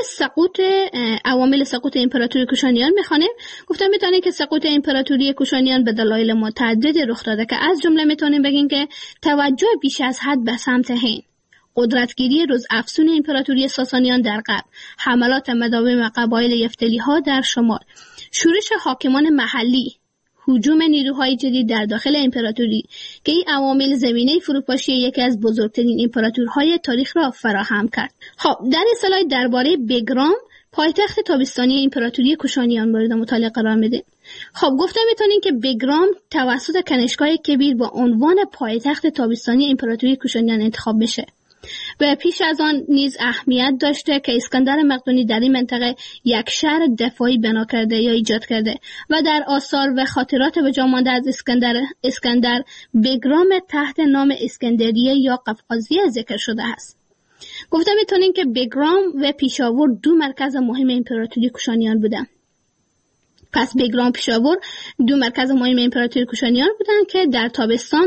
عوامل سقوط امپراتوری کوشانیان میخوانیم. گفتم میتونیم که سقوط امپراتوری کوشانیان به دلایل متعددی رخ داده که از جمله میتونیم بگیم که توجه بیش از حد به سمت هند، قدرتگیری روز افزون امپراتوری ساسانیان در غرب، حملات مداوم قبایل یفتلی‌ها در شمال، شورش حاکمان محلی، هجوم نیروهای جدید در داخل امپراتوری که این عوامل زمینه فروپاشی یکی از بزرگترین امپراتورهای تاریخ را فراهم کرد. خب در اصطلاح درباره بگرام پایتخت تابستانی امپراتوری کوشانیان مورد مطالعه قرار میده. خب گفتم میتونین که بگرام توسط کنشکای کبیر با عنوان پایتخت تابستانی امپراتوری کوشانیان انتخاب بشه و پیش از آن نیز اهمیت داشته که اسکندر مقدونی در این منطقه یک شهر دفاعی بنا کرده یا ایجاد کرده و در آثار و خاطرات به جا مانده از اسکندر بگرام تحت نام اسکندریه یا قفقازیه ذکر شده است. گفتم میتونین که بگرام و پیشاور 2 مرکز مهم امپراتوری کوشانیان بودند. پس بگرام پیشاور 2 مرکز مهم امپراتوری کوشانیان بودند که در تابستان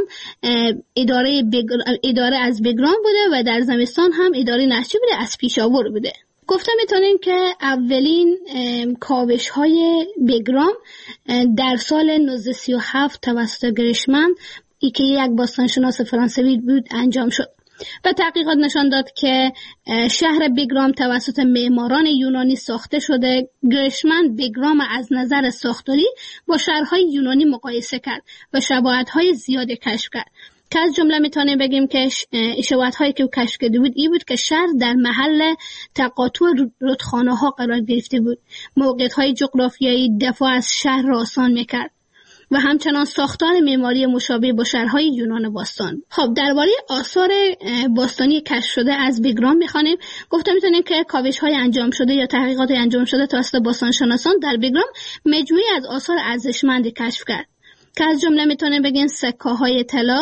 اداره از بگرام بوده و در زمستان هم اداره نشتی بوده از پیشاور بوده. گفتم میتونیم که اولین کاوش های بگرام در سال 1937 توسط گریشمن که یک باستانشناس فرانسوی بود انجام شد. و تحقیقات نشان داد که شهر بیگرام توسط معماران یونانی ساخته شده. گرشمن بیگرام از نظر ساختاری با شهرهای یونانی مقایسه کرد و شباهت‌های زیادی کشف کرد که از جمله میتونیم بگیم که شباهت‌هایی که او کشف کرده بود این بود که شهر در محل تقاطع رودخانه‌ها قرار گرفته بود. موقعیت‌های جغرافیایی دفاع از شهر را آسان میکرد و همچنان ساختار معماری مشابه با شهرهای یونان باستان. خب درباره آثار باستانی کشف شده از بیگرام میخوانیم. گفته میتونیم که کاوش‌های انجام شده یا تحقیقات انجام شده توسط باستانشناسان در بیگرام مجموعی از آثار ارزشمندی کشف کرد که از جمله میتونیم بگیم سکه‌های طلا،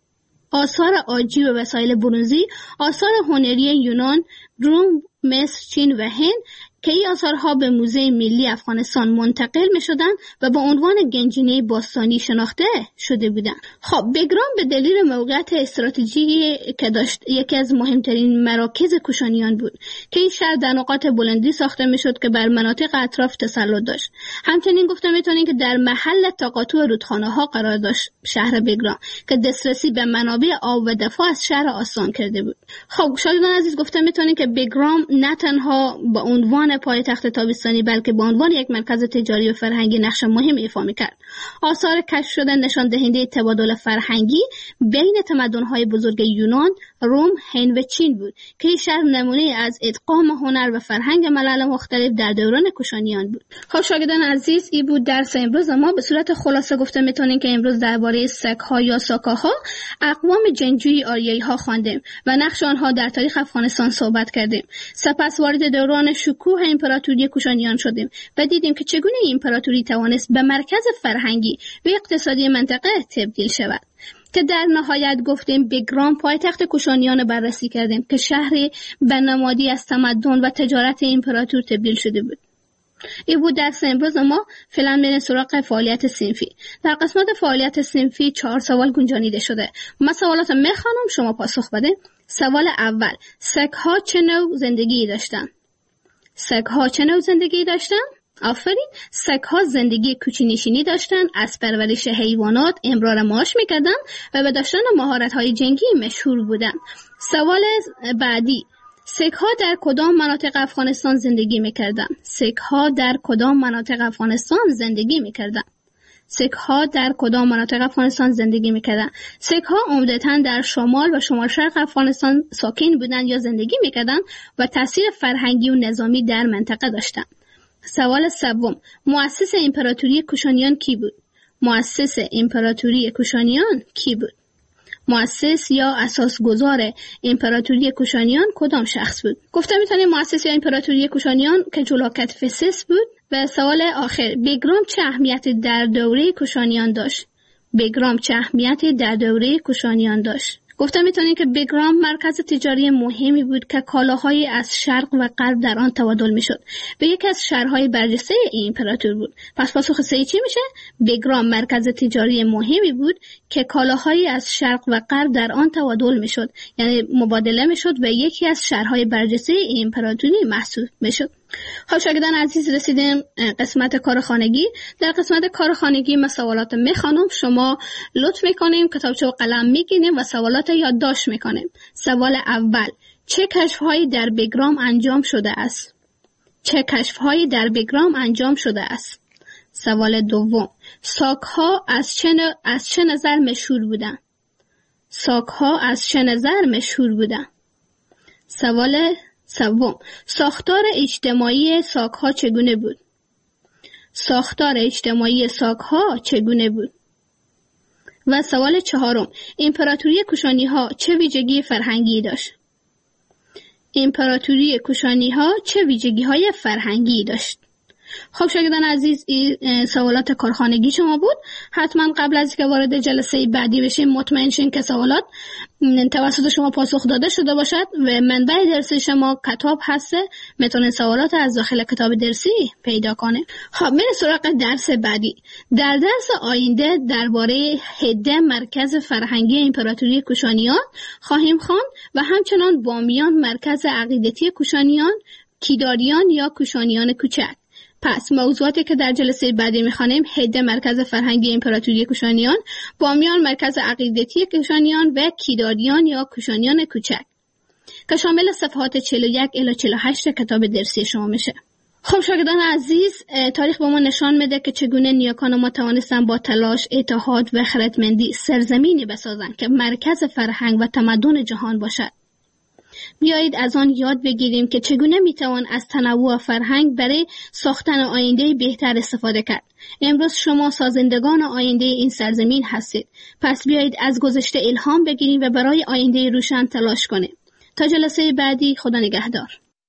آثار عاجی و وسایل برنزی، آثار هنری یونان، روم، مصر، چین و هند که این آثارها به موزه ملی افغانستان منتقل می شدن و با عنوان گنجینه باستانی شناخته شده بودند. خب بیگرام به دلیل موقعیت استراتژیکی که داشت یکی از مهمترین مراکز کوشانیان بود که این شهر در نقاط بلندی ساخته می شد که بر مناطق اطراف تسلط داشت. همچنین گفته می تونیم که در محل تقاطع رودخانه ها قرار داشت شهر بیگرام که دسترسی به منابع آب و دفاع از شهر آسان کرده بود. خب شاگردان عزیز گفته می تونیم که بیگرام نه تنها با عنوان پایتخت تابستانی بلکه به عنوان یک مرکز تجاری و فرهنگی نقش مهم ایفا می‌کرد. آثار کشف شده نشان دهنده تبادل فرهنگی بین تمدن‌های بزرگ یونان، روم، هند و چین بود که این شهر نمونه از ادغام هنر و فرهنگ ملل مختلف در دوران کوشانیان بود. خب شاگردان عزیز این بود درس امروز ما. به صورت خلاصه گفته می‌تونیم که امروز درباره سک‌ها یا ساکاها اقوام جنگجوی آریایی‌ها خواندیم و نقش آنها در تاریخ افغانستان صحبت کردیم. سپس وارد دوران شکوه امپراتوری کوشانیان شدیم و دیدیم که چگونه این امپراتوری توانست به مرکز فرهنگی و اقتصادی منطقه تبدیل شود که در نهایت گفتیم بیگرام پایتخت کوشانیان بررسی کردیم که شهری بنمادی از تمدن و تجارت امپراتور تبدیل شده بود. این بود درس امروز ما. فعلا بریم سراغ فعالیت صنفی. در قسمت فعالیت صنفی 4 سوال گنجانیده شده. من سوالات میخوانم، شما پاسخ بده. سوال اول: سگ‌ها چه نوع زندگی داشتند؟ سگ‌ها چه نوع زندگی داشتند؟ آفرین. سگ‌ها زندگی کوچ‌نشینی داشتند، از پرورش حیوانات امرار معاش می‌کردند و به داشتن مهارت‌های جنگی مشهور بودند. سوال بعدی: سگ‌ها در کدام مناطق افغانستان زندگی می‌کردند؟ سگ‌ها در کدام مناطق افغانستان زندگی می‌کردند؟ سگ‌ها در کدام مناطق افغانستان زندگی می‌کردند؟ سگ‌ها عمدتاً در شمال و شمال شرق افغانستان ساکن بودند یا زندگی می‌کردند و تأثیر فرهنگی و نظامی در منطقه داشتند. سوال سوم: مؤسس امپراتوری کوشانیان کی بود؟ مؤسس امپراتوری کوشانیان کی بود؟ مؤسس یا اساسگذار امپراتوری کوشانیان کدام شخص بود؟ گفته می‌تونیم مؤسس یا امپراتوری کوشانیان که جولاکت فسس بود. و سوال آخر: بیگرام چه اهمیتی در دوره کوشانیان داشت؟ بیگرام چه اهمیتی در دوره کوشانیان داشت؟ گفته میتونیم که بیگرام مرکز تجاری مهمی بود که کالاهایی از شرق و غرب در آن تبادل میشد و یکی از شهرهای برجسته این امپراتور بود. پس پاسخ صحیح چی میشه؟ بیگرام مرکز تجاری مهمی بود که کالاهایی از شرق و غرب در آن تبادل میشد، یعنی مبادله میشد و یکی از شهرهای برجسته این امپراتوری محسوب میشد. خب شاگردان عزیز رسیدیم قسمت کارخانگی. در قسمت کارخانگی ما سوالات میخوانم، شما لطف میکنیم کتابچه و قلم میگیریم و سوالات یادداشت میکنیم. سوال اول: چه کشف‌هایی در بیگرام انجام شده است؟ چه کشف‌هایی در بیگرام انجام شده است؟ سوال دوم: ساک‌ها از چه نظر مشهور بودند؟ ساک‌ها از چه نظر مشهور بودند؟ سوال سوم: ساختار اجتماعی ساک‌ها چگونه بود؟ ساختار اجتماعی ساک‌ها چگونه بود؟ و سوال چهارم: امپراتوری کوشانی‌ها چه ویژگی فرهنگی داشت؟ امپراتوری کوشانی‌ها چه ویژگی‌های فرهنگی داشت؟ خب شاگردان عزیز این سوالات کارخانگی شما بود. حتما قبل از اینکه وارد جلسه بعدی بشیم مطمئن شین که سوالات توسط شما پاسخ داده شده باشد و منبع درسی شما کتاب هسته، میتونید سوالات از داخل کتاب درسی پیدا کنه. خب میریم سراغ درس بعدی. در درس آینده درباره هده مرکز فرهنگی امپراتوری کوشانیان خواهیم خواند و همچنان بامیان مرکز عقیدتی کوشانیان، کیداریان یا کوشانیان کوچک. پس موضوعاتی که در جلسه بعدی می‌خوانیم: هده مرکز فرهنگی امپراتوری کوشانیان، بامیان مرکز عقیدتی کوشانیان و کیداریان یا کوشانیان کوچک که شامل صفحات 41 الی 48 کتاب درسی شما میشه. خب شاگردان عزیز، تاریخ به ما نشان میده که چگونه نیاکان ما توانستن با تلاش، اتحاد و خردمندی سرزمینی بسازند که مرکز فرهنگ و تمدن جهان باشد. بیایید از آن یاد بگیریم که چگونه میتوان از تنوع فرهنگ برای ساختن آینده بهتر استفاده کرد. امروز شما سازندگان آینده این سرزمین هستید. پس بیایید از گذشته الهام بگیریم و برای آینده روشن تلاش کنیم. تا جلسه بعدی، خدا نگهدار.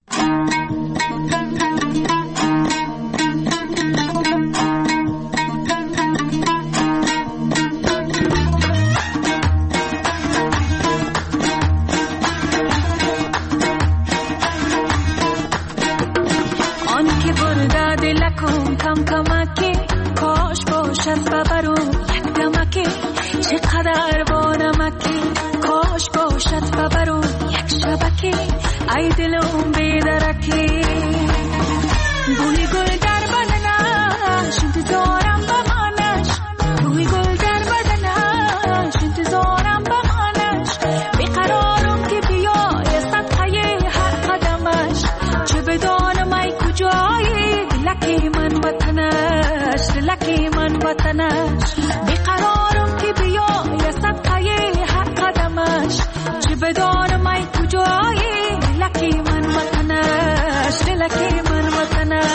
کم کمکی کاش باشد ببرو یک دمکی چقدر با نمکی کاش باشد ببرو یک شبکی ای دلم بیدرکی بوی گل در بدنش انتظارم بمانش بوی گل در بدنش انتظارم بمانش بیقرارم که بیای صدقه هر قدمش چه بدانم ای کجایی لکی من وطنش لکی من وطنش بیقرارم که بیای صدقه هر قدمش چه بدانم ای کجایی لکی من وطنش لکی من وطنش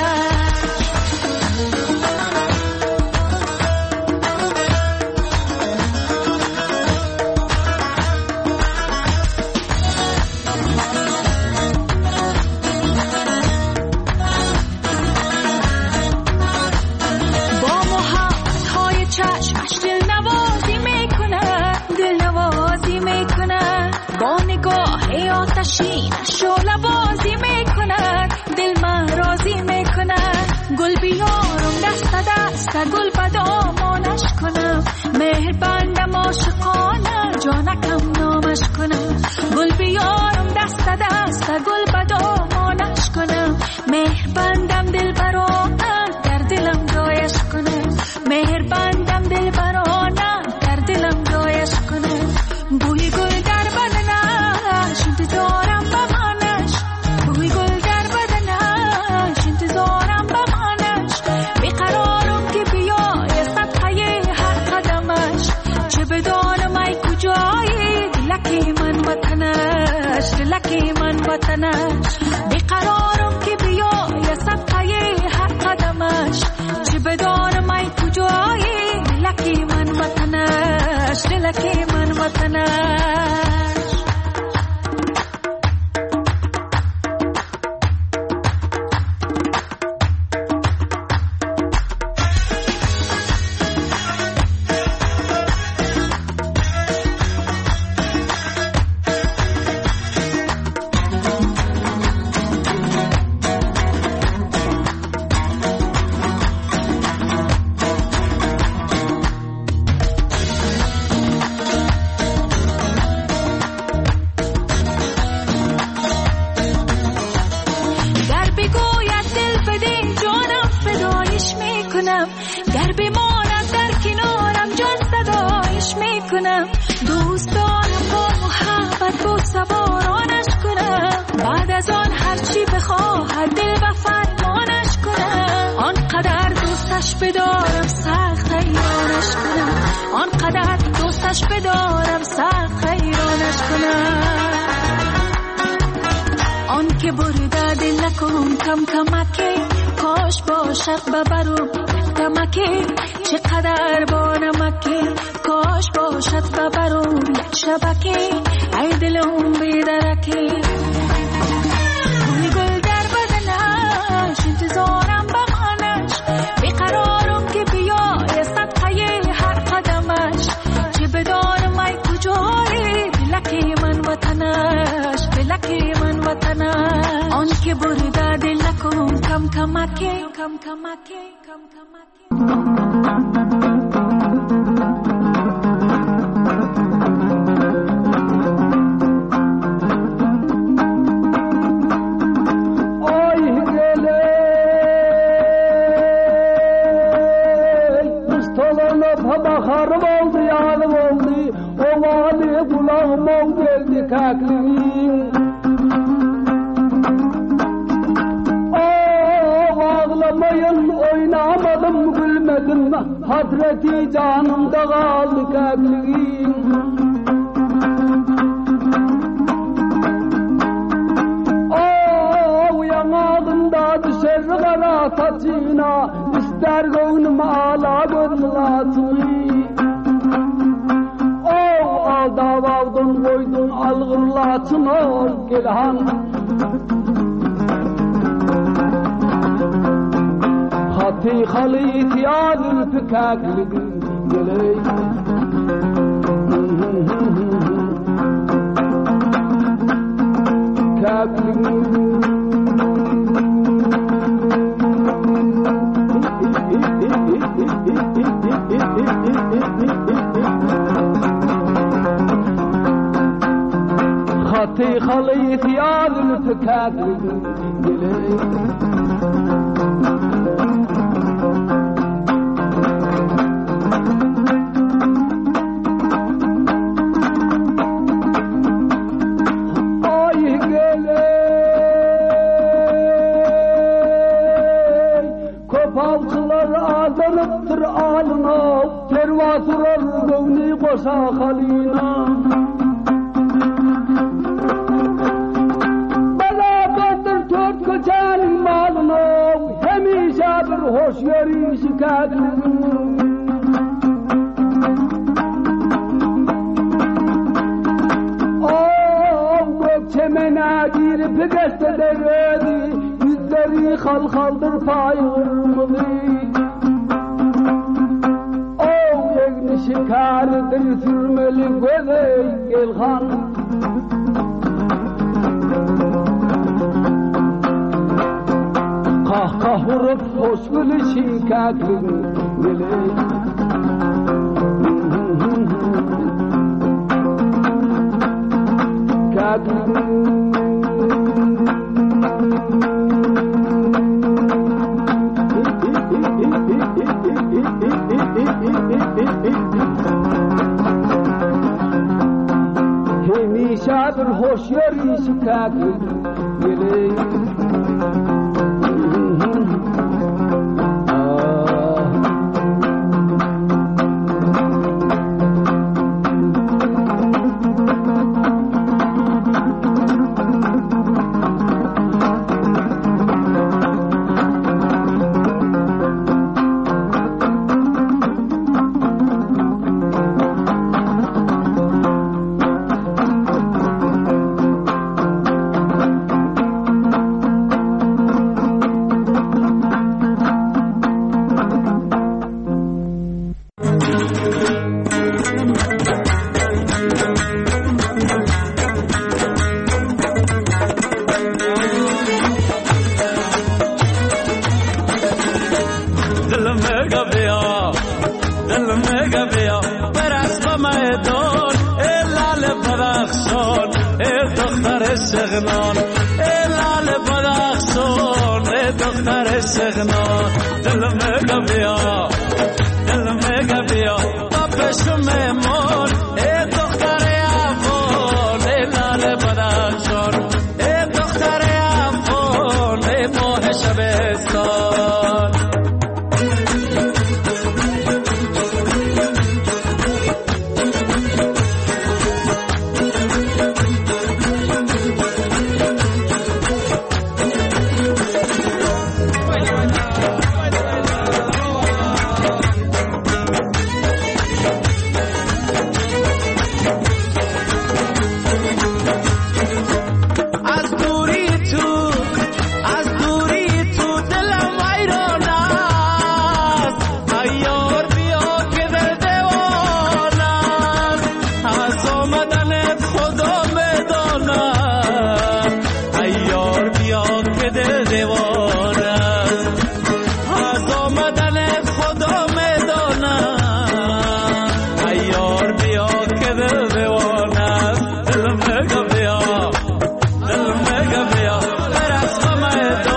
شعله بازی میکنه دل من راضی میکنه گل بیارم دست دست گل بدامانش کنم مهر بندم عاشقانه جانکم نامش کنم گل بیارم دست دست گل بدامانش کنم مهر بندم دل برانه در دلم جایش کنم مهر بندم دل برانه در دلم جایش کنم بوی گل در بدنش انتظارم بمانش بوی گل در بدنش انتظارم بمانش بیقرارم که بیای صدقه هر قدمش چه بدانم ای کجایی لکی من وطنش لکی من وطنش بیقرارم که بیای صدقه هر قدمش چه بدانم ای کجایی لکی من وطنش لکی من وطنش گر بماند در کنارم جان صدایش میکنم دوست دارم با محبت با سوارانش کنم بعد از آن هرچی بخواهد دل و فرمانش کنم آنقدر دوستش بدارم سخت حیرانش کنم آنقدر دوستش بدارم سخت حیرانش کنم آن که برده دلکم کم کمکی کاش باشد ببرم دمکی چقدر با نمکی کاش باشد ببرم یک شبکی ای دلم بیدرکی بوی گل در بدنش انتظارم بمانش بیقرارم که بیای صدقه هر قدمش چه بدانم ای کجایی لکی من وطنش لکی من وطنش آن که برده دلکم کم کمکی کم کمکی کم کمکی Tanıp bakar oldu yanım oldu o vali kulağıma geldi kakliğim Ağlamayın oynamadım gülmedim hasreti canımda kaldı kakliğim Dışarı kara saçına ister gönlüm ağla gönlüm Oh alda vavdun koydun algırlatın ol gelhan Hati halit yadül fikaklı geley Kaklı خطي خلي ثياب الفكاك Kopalçılar ağlanıptır alına Tervasurar gövni koşa halina Beraberdir tört köçenin malına Hemişe bir hoş yeri şikayetini Gökçemene girip geste deredi Yüzleri halkaldır payırmılı O yegni şikaridir sürmeli gözey gelhan Kahkah vurup hoş gülü şikayetini geley Hemişe bir hoş yeri şikayet geley سغنان لال بدخشان دختر سغنان دل مگه بیا بپشم مان دختر افغان لال بدخشان دختر افغان ماه شبستان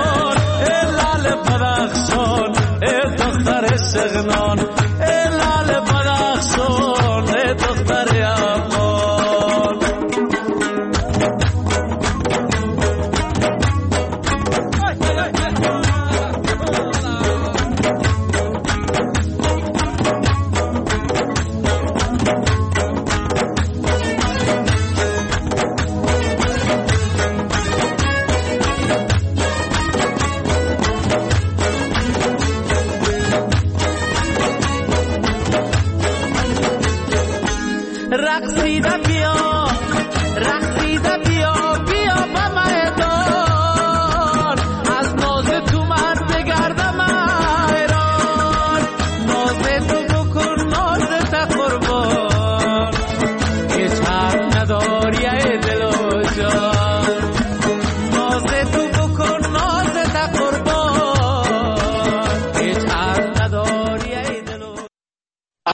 سغنان لال رقصیدت